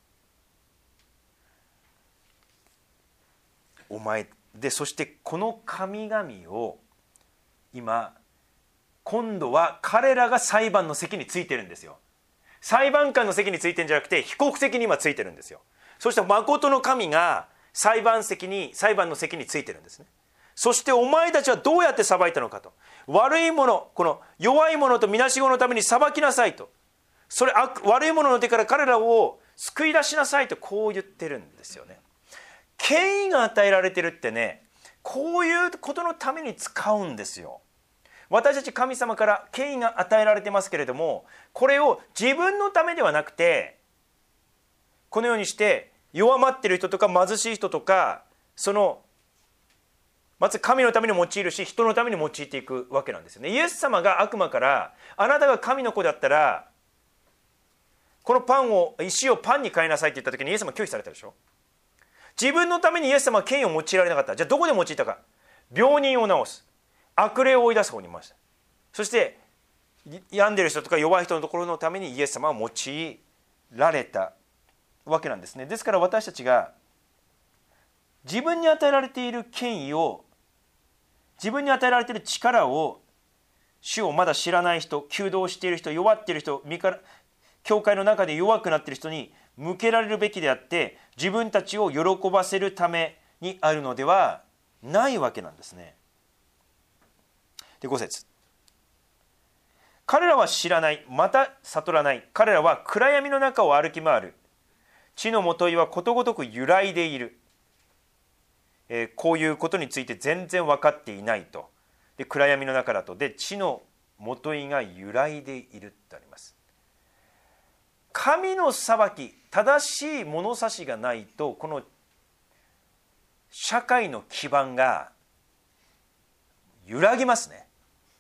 お前で、そしてこの神々を今今度は彼らが裁判の席についてるんですよ。裁判官の席についてるんじゃなくて被告席に今ついてるんですよ。そして誠の神が裁判席に裁判の席についてるんですね。そしてお前たちはどうやって裁いたのかと、悪いもの、この弱い者とみなしごのために裁きなさいと、それ悪い者の手から彼らを救い出しなさいと、こう言ってるんですよね。権威が与えられてるってね、こういうことのために使うんですよ。私たち神様から権威が与えられてますけれども、これを自分のためではなくて、このようにして弱まっている人とか貧しい人とか、そのまず神のために用いるし、人のために用いていくわけなんですよね。イエス様が悪魔から、あなたが神の子だったらこのパンを石をパンに変えなさいって言った時にイエス様は拒否されたでしょ。自分のためにイエス様は権威を用いられなかった。じゃあどこで用いたか。病人を治す、悪霊を追い出す方にいました。そして病んでいる人とか弱い人のところのためにイエス様は用いられたわけなんですね。ですから私たちが自分に与えられている権威を、自分に与えられている力を、主をまだ知らない人、求道している人、弱っている人、教会の中で弱くなっている人に向けられるべきであって、自分たちを喜ばせるためにあるのではないわけなんですね。で、ご節、彼らは知らない、また悟らない、彼らは暗闇の中を歩き回る、地のもといはことごとく揺らいでいる、えー、こういうことについて全然分かっていないと。で、暗闇の中だと、で、地のもといが揺らいでいるってあります。神の裁き、正しい物差しがないと、この社会の基盤が揺らぎますね。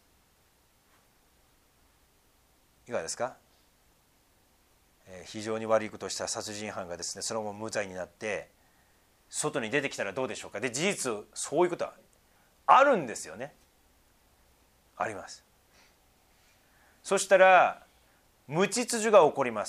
いかがですか。えー、非常に悪いことをした殺人犯がですね、そのまま無罪になって外に出てきたらどうでしょうか。で、事実そういうことはあるんですよね。あります。そしたら無秩序が起こります。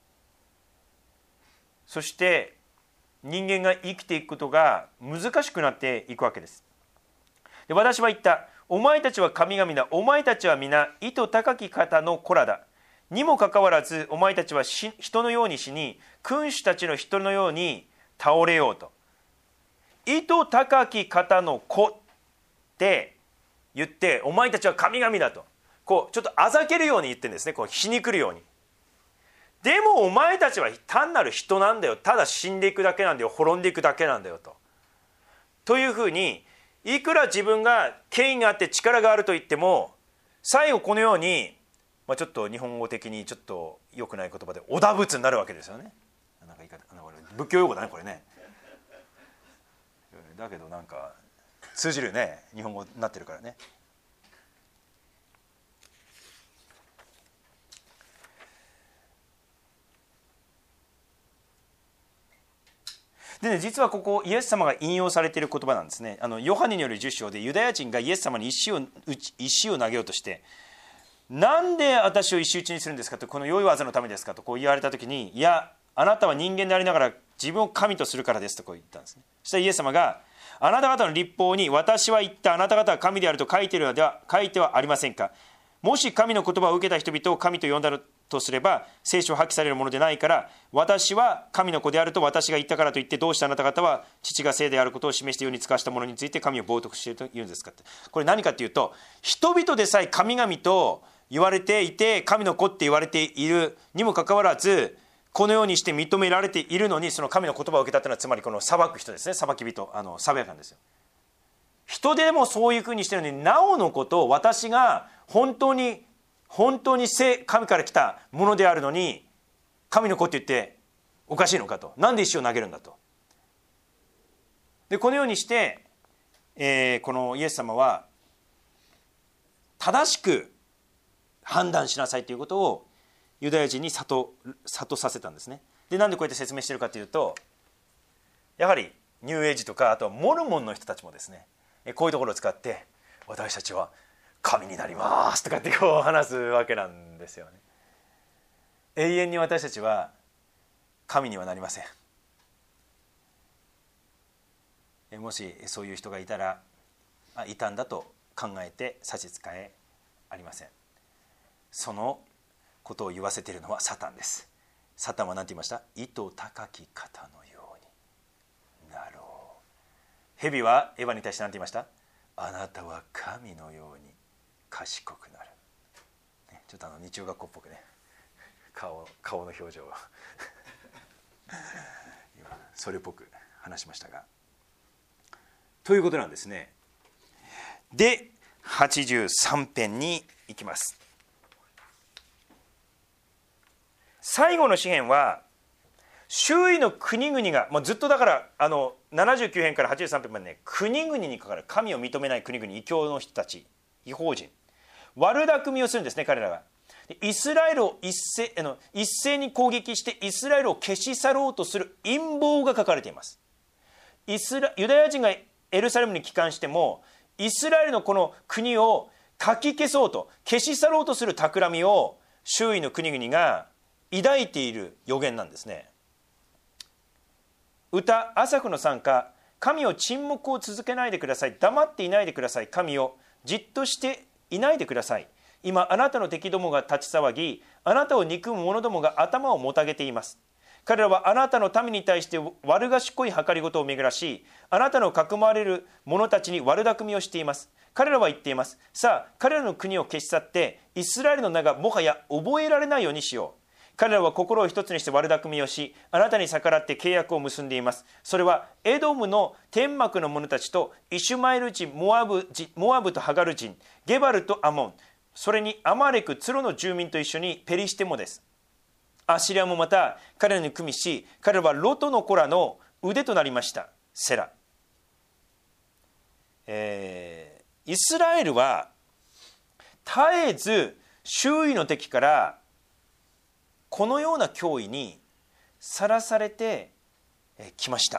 そして人間が生きていくことが難しくなっていくわけです。で、私は言った。お前たちは神々だ。お前たちは皆意図高き方の子らだ。にもかかわらずお前たちは人のように死に、君主たちの人のように倒れようと。意図高き方の子って言って、お前たちは神々だと、こうちょっとあざけるように言ってるんですね。こう皮肉るように。でもお前たちは単なる人なんだよ。ただ死んでいくだけなんだよ。滅んでいくだけなんだよと。というふうに、いくら自分が権威があって力があると言っても、最後このように、まあ、ちょっと日本語的にちょっと良くない言葉でおだぶつになるわけですよね。なんか言い方、なんか仏教用語だねこれね。だけどなんか通じるね、日本語になってるからね。でね、実はここイエス様が引用されている言葉なんですね。あのヨハネによるじゅっ章でユダヤ人がイエス様に石を石を投げようとして、 なんで私を石打ちにするんですかと、この良い技のためですかとこう言われた時に、いやあなたは人間でありながら自分を神とするからですとこう言ったんですね。そしたらイエス様が、あなた方の律法に私は言ったあなた方は神であると書いているのでは書いてはありませんか。もし神の言葉を受けた人々を神と呼んだとすれば聖書を破棄されるものでないから、私は神の子であると私が言ったからといって、どうしてあなた方は父が聖であることを示して世に使わしたものについて神を冒涜していると言うんですかって。これ何かというと、人々でさえ神々と言われていて神の子って言われているにもかかわらず、このようにして認められているのに、その神の言葉を受けたというのは、つまりこの裁く人ですね、裁き人、あの裁やかんですよ。人でもそういうふうにしてるのに、なおのこと私が本当に本当に神から来たものであるのに神の子って言っておかしいのかと。なんで石を投げるんだと。でこのようにして、えー、このイエス様は正しく判断しなさいということをユダヤ人に悟悟させたんですね。でなんでこうやって説明しているかというと、やはりニューエイジとか、あとはモルモンの人たちもですね、こういうところを使って私たちは神になりますとかってこう話すわけなんですよね。永遠に私たちは神にはなりません。もしそういう人がいたら、あいたんだと考えて差し支えありません。そのことを言わせているのはサタンです。サタンは何て言いました？意図高き方のようになろう。蛇はエヴァに対して何て言いました？あなたは神のように賢くなる。ちょっとあの日曜学校っぽくね、顔顔の表情を今それっぽく話しましたが、ということなんですね。ではちじゅうさん編に行きます。最後の詩編は周囲の国々が、もうずっとだからあのななじゅうきゅう編からはちじゅうさん編までね、国々にかかる神を認めない国々、異教の人たち、異邦人、悪巧みをするんですね、彼らが。イスラエルを一斉、あの一斉に攻撃してイスラエルを消し去ろうとする陰謀が書かれています。イスラユダヤ人がエルサレムに帰還しても、イスラエルのこの国をかき消そうと、消し去ろうとする企みを周囲の国々が抱いている予言なんですね。歌アサフの賛歌、神を沈黙を続けないでください、黙っていないでください、神をじっとしていないでください。今あなたの敵どもが立ち騒ぎ、あなたを憎む者どもが頭をもたげています。彼らはあなたの民に対して悪賢い計りごとを巡らし、あなたのかくまわれる者たちに悪巧みをしています。彼らは言っています。さあ彼らの国を消し去ってイスラエルの名がもはや覚えられないようにしよう。彼らは心を一つにして悪巧みをし、あなたに逆らって契約を結んでいます。それはエドムの天幕の者たちとイシュマエル人、モアブ人、モアブとハガル人、ゲバルとアモン、それにアマレク、ツロの住民と一緒にペリシテもです。アシリアもまた彼らに組みし、彼らはロトの子らの腕となりました。セラ、えー、イスラエルは絶えず周囲の敵からこのような脅威にさらされてきました。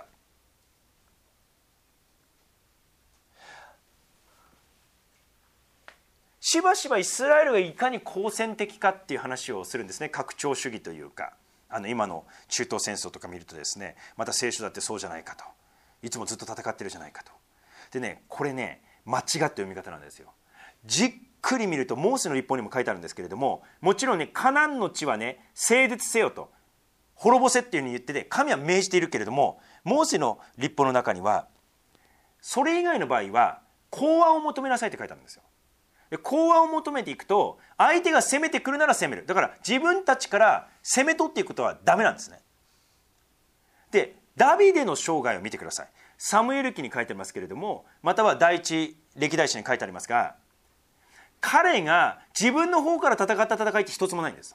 しばしばイスラエルがいかに好戦的かっていう話をするんですね。拡張主義というか、あの今の中東戦争とか見るとですね、また聖書だってそうじゃないかと、いつもずっと戦ってるじゃないかと。でね、これね間違った読み方なんですよ。じっくり見るとモーセの律法にも書いてあるんですけれども、もちろんねカナンの地はね征絶せよと、滅ぼせっていうふうに言ってて神は命じているけれども、モーセの律法の中にはそれ以外の場合は講和を求めなさいって書いてあるんですよ。で講和を求めていくと、相手が攻めてくるなら攻める、だから自分たちから攻め取っていくことはダメなんですね。でダビデの生涯を見てください。サムエル記に書いてありますけれども、または第一歴代史に書いてありますが、彼が自分の方から戦った戦いって一つもないんです。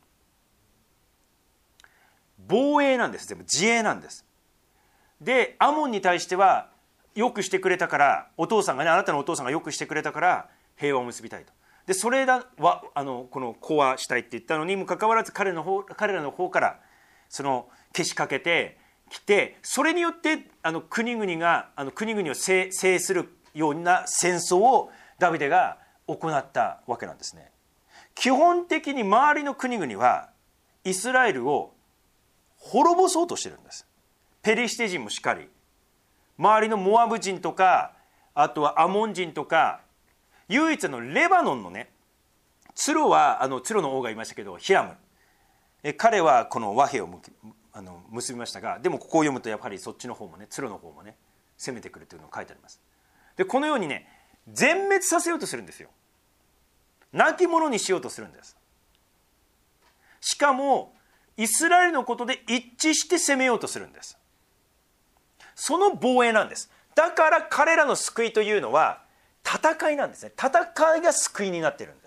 防衛なんです。全部自衛なんです。でアモンに対してはよくしてくれたから、お父さんがね、あなたのお父さんがよくしてくれたから平和を結びたいと。でそれだはあのこの講和したいって言ったのにもかかわらず、彼の方彼らの方からそのけしかけてきて、それによってあの国々があの国々を制制するような戦争をダビデが行ったわけなんですね。 基本的に周りの国々はイスラエルを滅ぼそうとしてるんです。ペリシテ人もしかり、周りのモアブ人とか、あとはアモン人とか、唯一のレバノンのね、ツロはあのツロの王がいましたけど、ヒラム、え彼はこの和平をあの結びましたが、でもここを読むとやっぱりそっちの方もね、ツロの方もね攻めてくるというのが書いてあります。でこのようにね、全滅させようとするんですよ。亡き者にしようとするんです。しかもイスラエルのことで一致して攻めようとするんです。その防衛なんです。だから彼らの救いというのは戦いなんですね。戦いが救いになっているんです。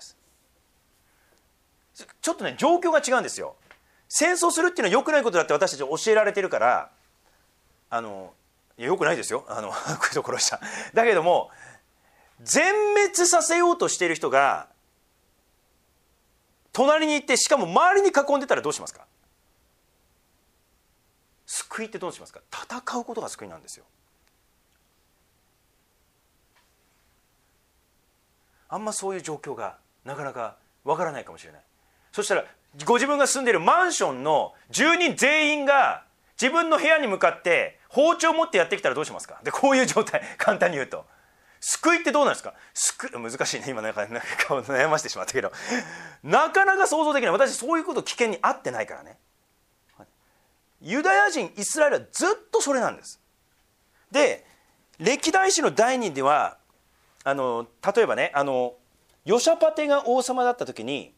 ちょっとね状況が違うんですよ。戦争するっていうのは良くないことだって私たち教えられてるから、あのいや良くないですよ、あの人殺した。だけども全滅させようとしている人が隣に行って、しかも周りに囲んでたらどうしますか？救いってどうしますか？戦うことが救いなんですよ。あんまそういう状況がなかなかわからないかもしれない。そしたらご自分が住んでいるマンションの住人全員が自分の部屋に向かって包丁を持ってやってきたらどうしますか？でこういう状態、簡単に言うと救いってどうなんですか？救難しいね、今なんか顔悩ましてしまったけど、なかなか想像できない。私そういうこと危険に遭ってないからね。ユダヤ人イスラエルはずっとそれなんです。で歴代史の第二ではあの例えばね、あのヨシャパテが王様だった時に、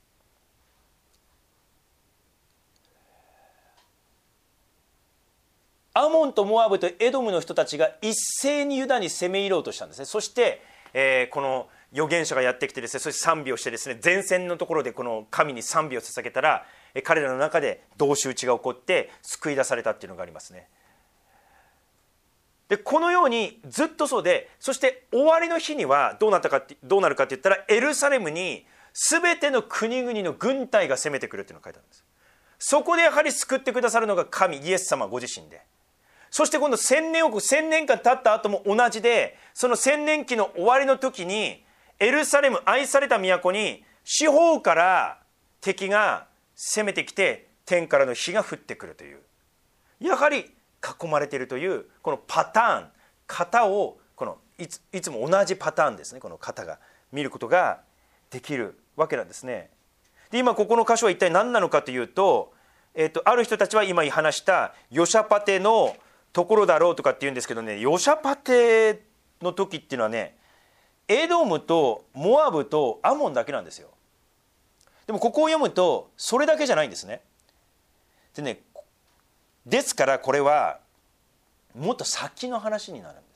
アモンとモアブとエドムの人たちが一斉にユダに攻め入ろうとしたんですね。そして、えー、この預言者がやってきてですね、そして賛美をしてですね、前線のところでこの神に賛美を捧げたら、彼らの中で同士討ちが起こって救い出されたっていうのがありますね。でこのようにずっとそうで、そして終わりの日にはどうなったかってどうなるかって言ったら、エルサレムに全ての国々の軍隊が攻めてくるっていうのが書いてあるんです。そこでやはり救ってくださるのが神イエス様ご自身で、そして今度千年億千年間経った後も同じで、その千年期の終わりの時にエルサレム、愛された都に四方から敵が攻めてきて、天からの火が降ってくるという、やはり囲まれているというこのパターン、型をこのいつ、いつも同じパターンですね、この型が見ることができるわけなんですね。で今ここの箇所は一体何なのかというと、えーと、ある人たちは今話したヨシャパテのところだろうとかって言うんですけどね、ヨシャパテの時っていうのはね、エドムとモアブとアモンだけなんですよ。でもここを読むとそれだけじゃないんですね。でね、ですからこれはもっと先の話になるんです。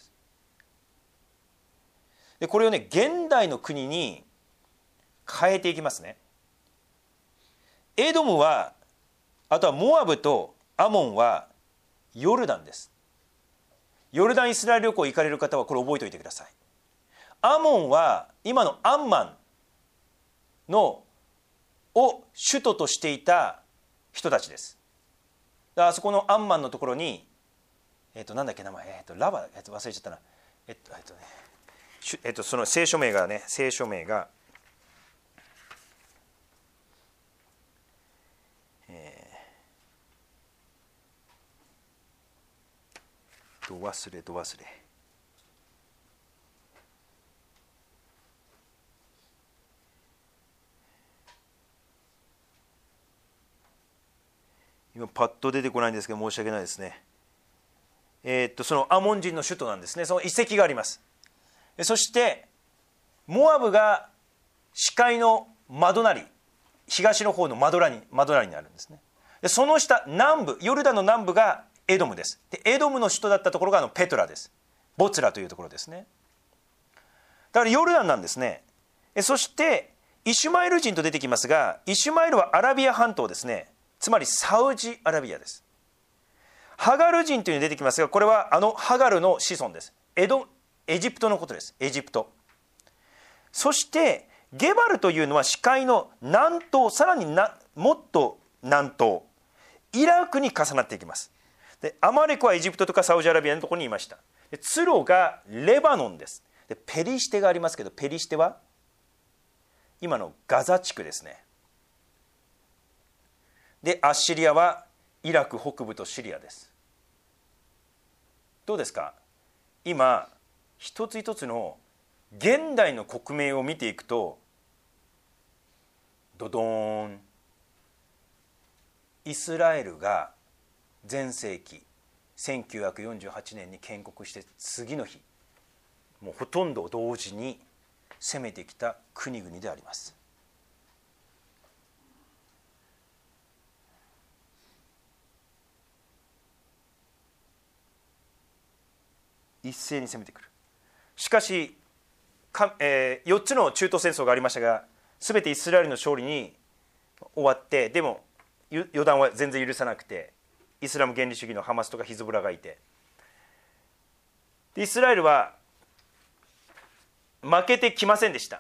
でこれをね、現代の国に変えていきますね。エドムは、あとはモアブとアモンはヨルダンです。ヨルダンイスラエル旅行行かれる方はこれ覚えておいてください。アモンは今のアンマンのを首都としていた人たちです。あそこのアンマンのところに、えっとなんだっけ名前、えっとラバ、えっと忘れちゃったな、えっとえっとね、えっとその聖書名がね、聖書名が、えー、ど忘れど忘れ。今パッと出てこないんですけど申し訳ないですね。えー、っとそのアモン人の首都なんですね。その遺跡があります。そしてモアブが視界の窓なり、東の方の窓なり窓なりにあるんですね。でその下、南部、ヨルダンの南部がエドムです。でエドムの首都だったところがあのペトラです。ボツラというところですね。だからヨルダンなんですね。そしてイシュマエル人と出てきますが、イシュマエルはアラビア半島ですね。つまりサウジアラビアです。ハガル人というのが出てきますが、これはあのハガルの子孫です。エドエジプトのことです。エジプト。そしてゲバルというのは視界の南東、さらになもっと南東、イラクに重なっていきます。でアマレクはエジプトとかサウジアラビアのところにいました。でツロがレバノンです。でペリシテがありますけど、ペリシテは今のガザ地区ですね。でアッシリアはイラク北部とシリアです。どうですか？今一つ一つの現代の国名を見ていくと、ドドーン、イスラエルが全盛期せんきゅうひゃくよんじゅうはちねんに建国して次の日、もうほとんど同時に攻めてきた国々であります。一斉に攻めてくる。しかしか、えー、よっつの中東戦争がありましたが、全てイスラエルの勝利に終わって、でも予断は全然許さなくて、イスラム原理主義のハマスとかヒズボラがいて、でイスラエルは負けてきませんでした。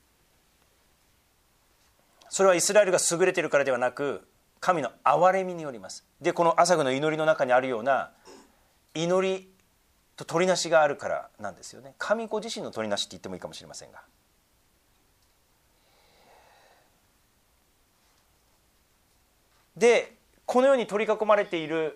それはイスラエルが優れているからではなく、神の憐れみによります。でこのアサフの祈りの中にあるような祈りと取りなしがあるからなんですよね。神ご自身の取りなしって言ってもいいかもしれませんが、でこのように取り囲まれている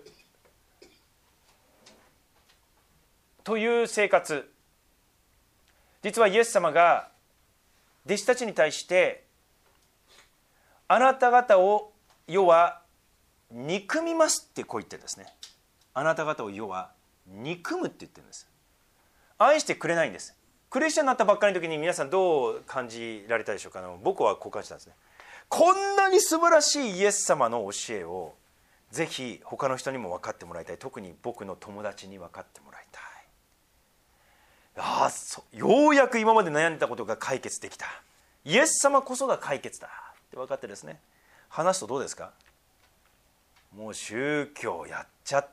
という生活、実はイエス様が弟子たちに対して、あなた方を世は憎みますってこう言ってるんですね。あなた方を世は憎むって言ってるんです。愛してくれないんです。クリスチャンになったばっかりの時に皆さんどう感じられたでしょうか。僕はこう感じたんですね。こんなに素晴らしいイエス様の教えをぜひ他の人にも分かってもらいたい。特に僕の友達に分かってもらいたい。ああ、そようやく今まで悩んでたことが解決できた。イエス様こそが解決だって分かってですね、話すとどうですか？もう宗教やっちゃって、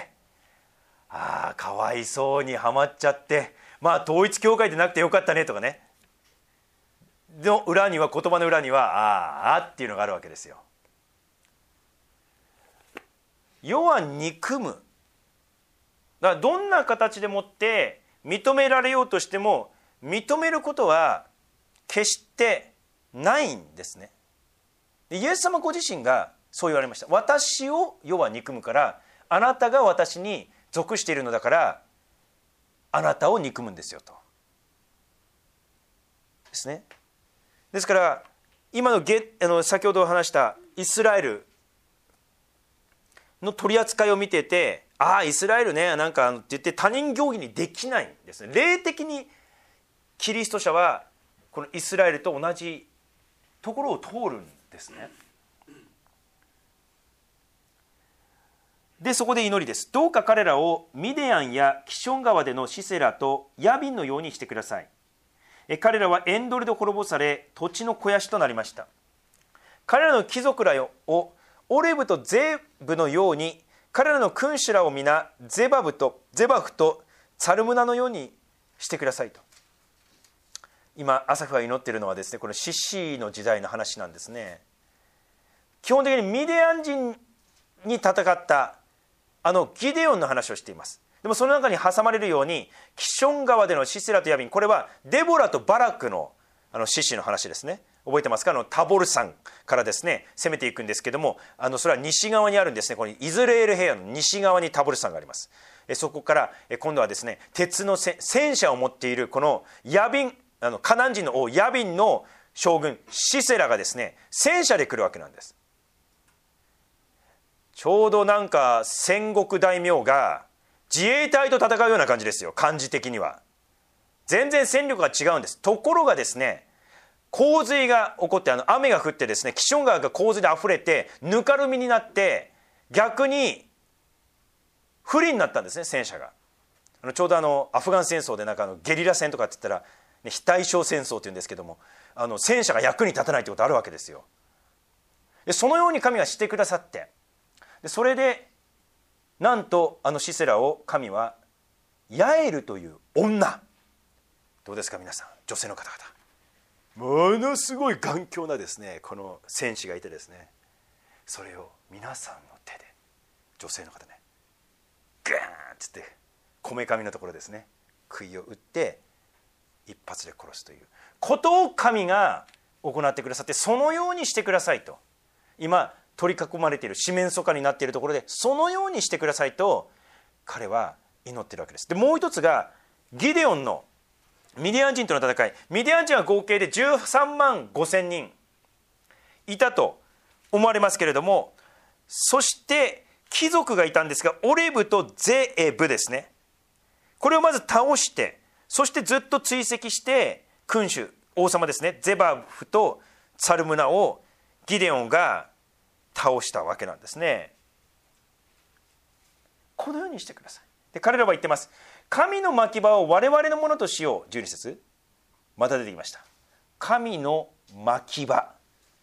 ああかわいそうにはまっちゃって、まあ統一教会でなくてよかったねとかね、の裏には、言葉の裏にはああっていうのがあるわけですよ。世は憎む。だからどんな形でもって認められようとしても、認めることは決してないんですね。イエス様ご自身がそう言われました。私を世は憎むから、あなたが私に属しているのだからあなたを憎むんですよとですね。ですから今のゲあの先ほど話したイスラエルの取り扱いを見てて、ああイスラエルねなんかって言って他人行儀にできないんですね。霊的にキリスト者はこのイスラエルと同じところを通るんですね。でそこで祈りです。どうか彼らをミディアンやキション川でのシセラとヤビンのようにしてください。え彼らはエンドルで滅ぼされ、土地の肥やしとなりました。彼らの貴族らをオレブとゼブのように、彼らの君主らを皆ゼバブとゼバフとツァルムナのようにしてくださいと。今アサフが祈っているのはですね、このシシの時代の話なんですね。基本的にミディアン人に戦ったあのギデオンの話をしています。でもその中に挟まれるようにキション川でのシセラとヤビン、これはデボラとバラクのあのシシの話ですね。覚えてますか？あのタボル山からですね攻めていくんですけども、あのそれは西側にあるんですね。このイズレール平野の西側にタボル山があります。えそこからえ今度はですね鉄の戦車を持っているこのヤビン、あのカナン人の王ヤビンの将軍シセラがですね戦車で来るわけなんです。ちょうどなんか戦国大名が自衛隊と戦うような感じですよ。感じ的には全然戦力が違うんです。ところがですね、洪水が起こって、あの雨が降ってですね、キション川が洪水であふれてぬかるみになって、逆に不利になったんですね、戦車が。あのちょうどあのアフガン戦争でなんかあのゲリラ戦とかって言ったら、ね、非対称戦争って言うんですけども、あの戦車が役に立たないってことあるわけですよ。でそのように神がしてくださって、でそれでなんとあのシセラを神はヤエルという女、どうですか皆さん、女性の方々、ものすごい頑強なですねこの戦士がいてですね、それを皆さんの手で、女性の方ね、グーンって言ってこめかみのところですね、杭を打って一発で殺すということを神が行ってくださって、そのようにしてくださいと、今取り囲まれている四面楚歌になっているところで、そのようにしてくださいと彼は祈っているわけです。でもう一つがギデオンのミディアン人との戦い。ミディアン人は合計でじゅうさんまんごせんにんいたと思われますけれども、そして貴族がいたんですが、オレブとゼエブですね、これをまず倒して、そしてずっと追跡して君主王様ですね、ゼバフとサルムナをギデオンが倒したわけなんですね。このようにしてください。で彼らは言ってます。神の牧場を我々のものとしよう。じゅうに節また出てきました。神の牧場、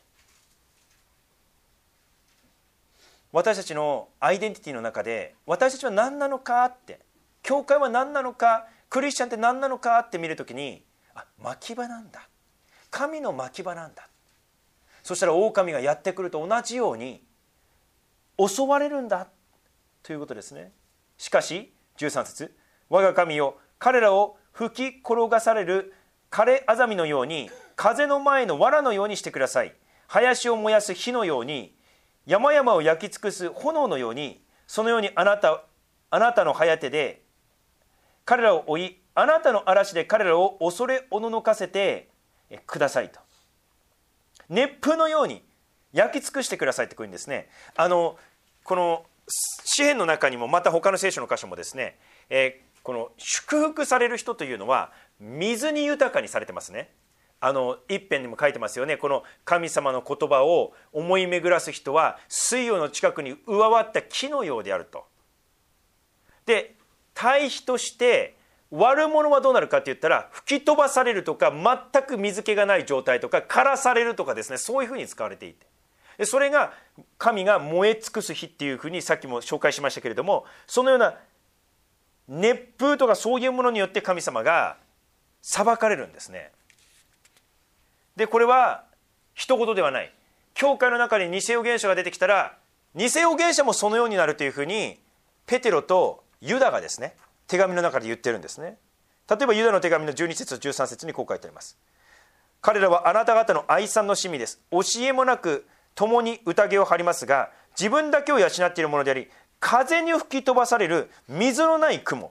私たちのアイデンティティの中で、私たちは何なのかって、教会は何なのか、クリスチャンって何なのかって見るときに、あ、牧場なんだ、神の牧場なんだ。そしたら狼がやってくると同じように襲われるんだということですね。しかしじゅうさん節、我が神よ、彼らを吹き転がされる枯れあざみのように、風の前の藁のようにしてください。林を燃やす火のように、山々を焼き尽くす炎のように、そのようにあなたあなたの颯手で彼らを追い、あなたの嵐で彼らを恐れおののかせてくださいと。熱風のように焼き尽くしてくださいってこういうんですね。あのこの詩篇の中にも、また他の聖書の箇所もですね、えー、この祝福される人というのは水に豊かにされてますね。あの一編にも書いてますよね。この神様の言葉を思い巡らす人は水路の近くに植わった木のようであると。で対比として悪者はどうなるかって言ったら、吹き飛ばされるとか、全く水気がない状態とか、枯らされるとかですね、そういうふうに使われていて、でそれが神が燃え尽くす火っていうふうにさっきも紹介しましたけれども、そのような熱風とかそういうものによって神様が裁かれるんですね。でこれは一言ではない。教会の中に偽預言者が出てきたら、偽預言者もそのようになるというふうにペテロとユダがですね、手紙の中で言ってるんですね。例えばユダの手紙のじゅうに節とじゅうさん節にこう書いてあります。彼らはあなた方の愛産の趣味です。教えもなく共に宴を張りますが、自分だけを養っているものであり、風に吹き飛ばされる水のない雲。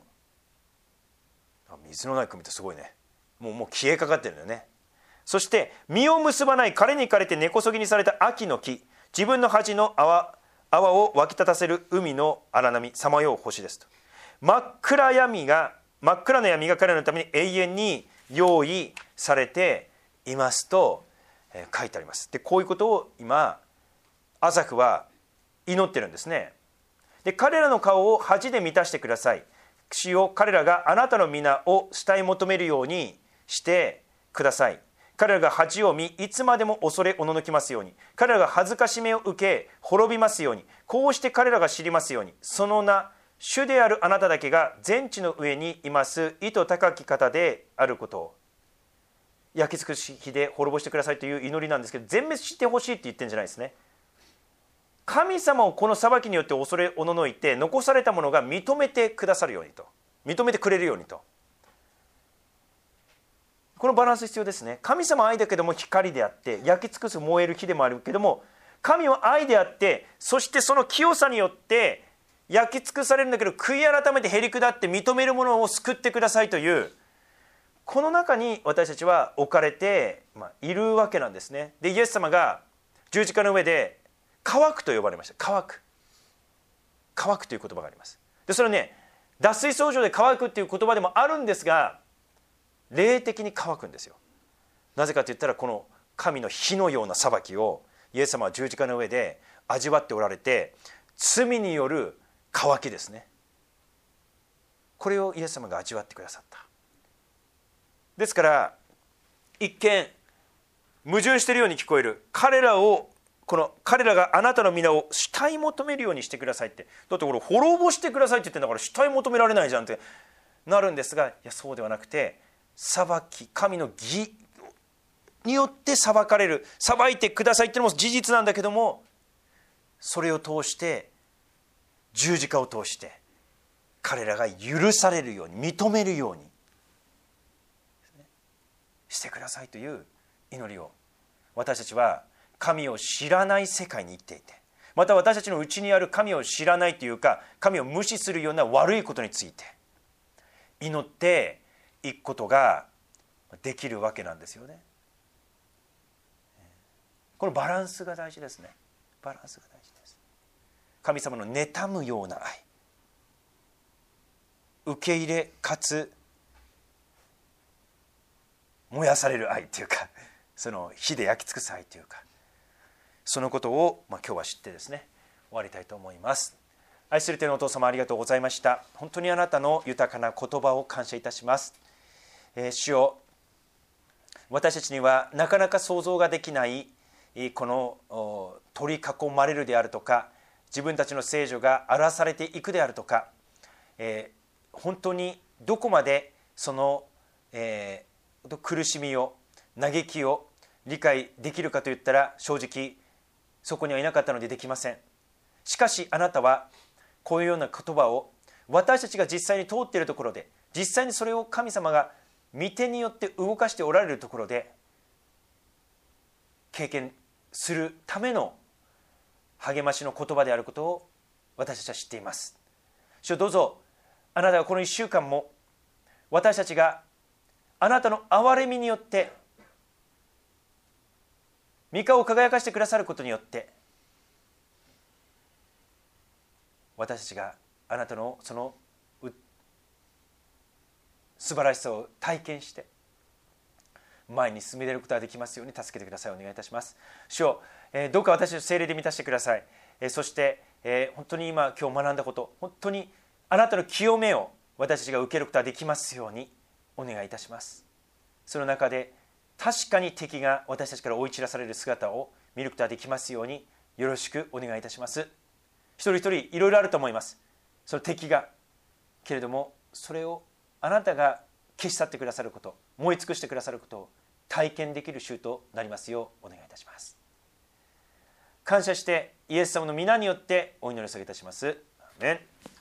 水のない雲ってすごいね。もう、もう消えかかってるんだよね。そして実を結ばない枯れに枯れて根こそぎにされた秋の木、自分の恥の泡、泡を湧き立たせる海の荒波、さまよう星ですと。真っ暗闇が真っ暗な闇が彼らのために永遠に用意されていますと、えー、書いてあります。でこういうことを今アサフは祈ってるんですね。で彼らの顔を恥で満たしてください。主よ、彼らがあなたの皆を慕い求めるようにしてください。彼らが恥を見、いつまでも恐れおののきますように。彼らが恥ずかしめを受け滅びますように。こうして彼らが知りますように、その名主であるあなただけが全地の上にいます意図高き方であることを、焼き尽くし火で滅ぼしてくださいという祈りなんですけど、全滅してほしいって言ってるんじゃないですね。神様をこの裁きによって恐れおののいて、残されたものが認めてくださるようにと、認めてくれるようにと、このバランス必要ですね。神様は愛だけども光であって、焼き尽くす燃える火でもあるけども、神は愛であって、そしてその清さによって焼き尽くされるんだけど、悔い改めてへり下って認めるものを救ってくださいという、この中に私たちは置かれて、まあ、いるわけなんですね。でイエス様が十字架の上で乾くと呼ばれました。乾く乾くという言葉があります。でそれはね、脱水症状で乾くっていう言葉でもあるんですが、霊的に乾くんですよ。なぜかといったら、この神の火のような裁きをイエス様は十字架の上で味わっておられて、罪による渇きですね、これをイエス様が味わってくださった。ですから一見矛盾しているように聞こえる、彼らをこの彼らがあなたの皆を慕い求めるようにしてくださいって、だってこれ滅ぼしてくださいって言ってんだから慕い求められないじゃんってなるんですが、いやそうではなくて、裁き、神の義によって裁かれる、裁いてくださいっていうのも事実なんだけども、それを通して十字架を通して彼らが許されるように、認めるようにしてくださいという祈りを私たちは神を知らない世界に生きていて、また私たちの内にある神を知らないというか、神を無視するような悪いことについて祈っていくことができるわけなんですよね。このバランスが大事ですね。バランスが大事です。神様の妬むような愛、受け入れかつ燃やされる愛というか、その火で焼き尽くす愛というか、そのことを、まあ、今日は知ってですね、終わりたいと思います。愛する天のお父様、ありがとうございました。本当にあなたの豊かな言葉を感謝いたします。えー、主よ、私たちにはなかなか想像ができないこの取り囲まれるであるとか、自分たちの聖女が荒らされていくであるとか、えー、本当にどこまでその、えー、苦しみを嘆きを理解できるかといったら、正直そこにはいなかったのでできません。しかしあなたはこういうような言葉を私たちが実際に通っているところで、実際にそれを神様が御手によって動かしておられるところで経験するための励ましの言葉であることを私たちは知っています。主よ、どうぞあなたがこのいっしゅうかんも私たちがあなたの憐れみによって御顔を輝かしてくださることによって、私たちがあなたのその素晴らしさを体験して前に進めることができますように助けてください。お願いいたします。主よ、えー、どうか私たちを聖霊で満たしてください。えー、そして、えー、本当に今今日学んだこと、本当にあなたの清めを私たちが受けることができますようにお願いいたします。その中で確かに敵が私たちから追い散らされる姿を見ることができますようによろしくお願いいたします。一人一人いろいろあると思います、その敵が。けれどもそれをあなたが消し去ってくださること、燃え尽くしてくださることを体験できる週となりますようお願いいたします。感謝してイエス様の皆によってお祈りを下げいたします。アーメン。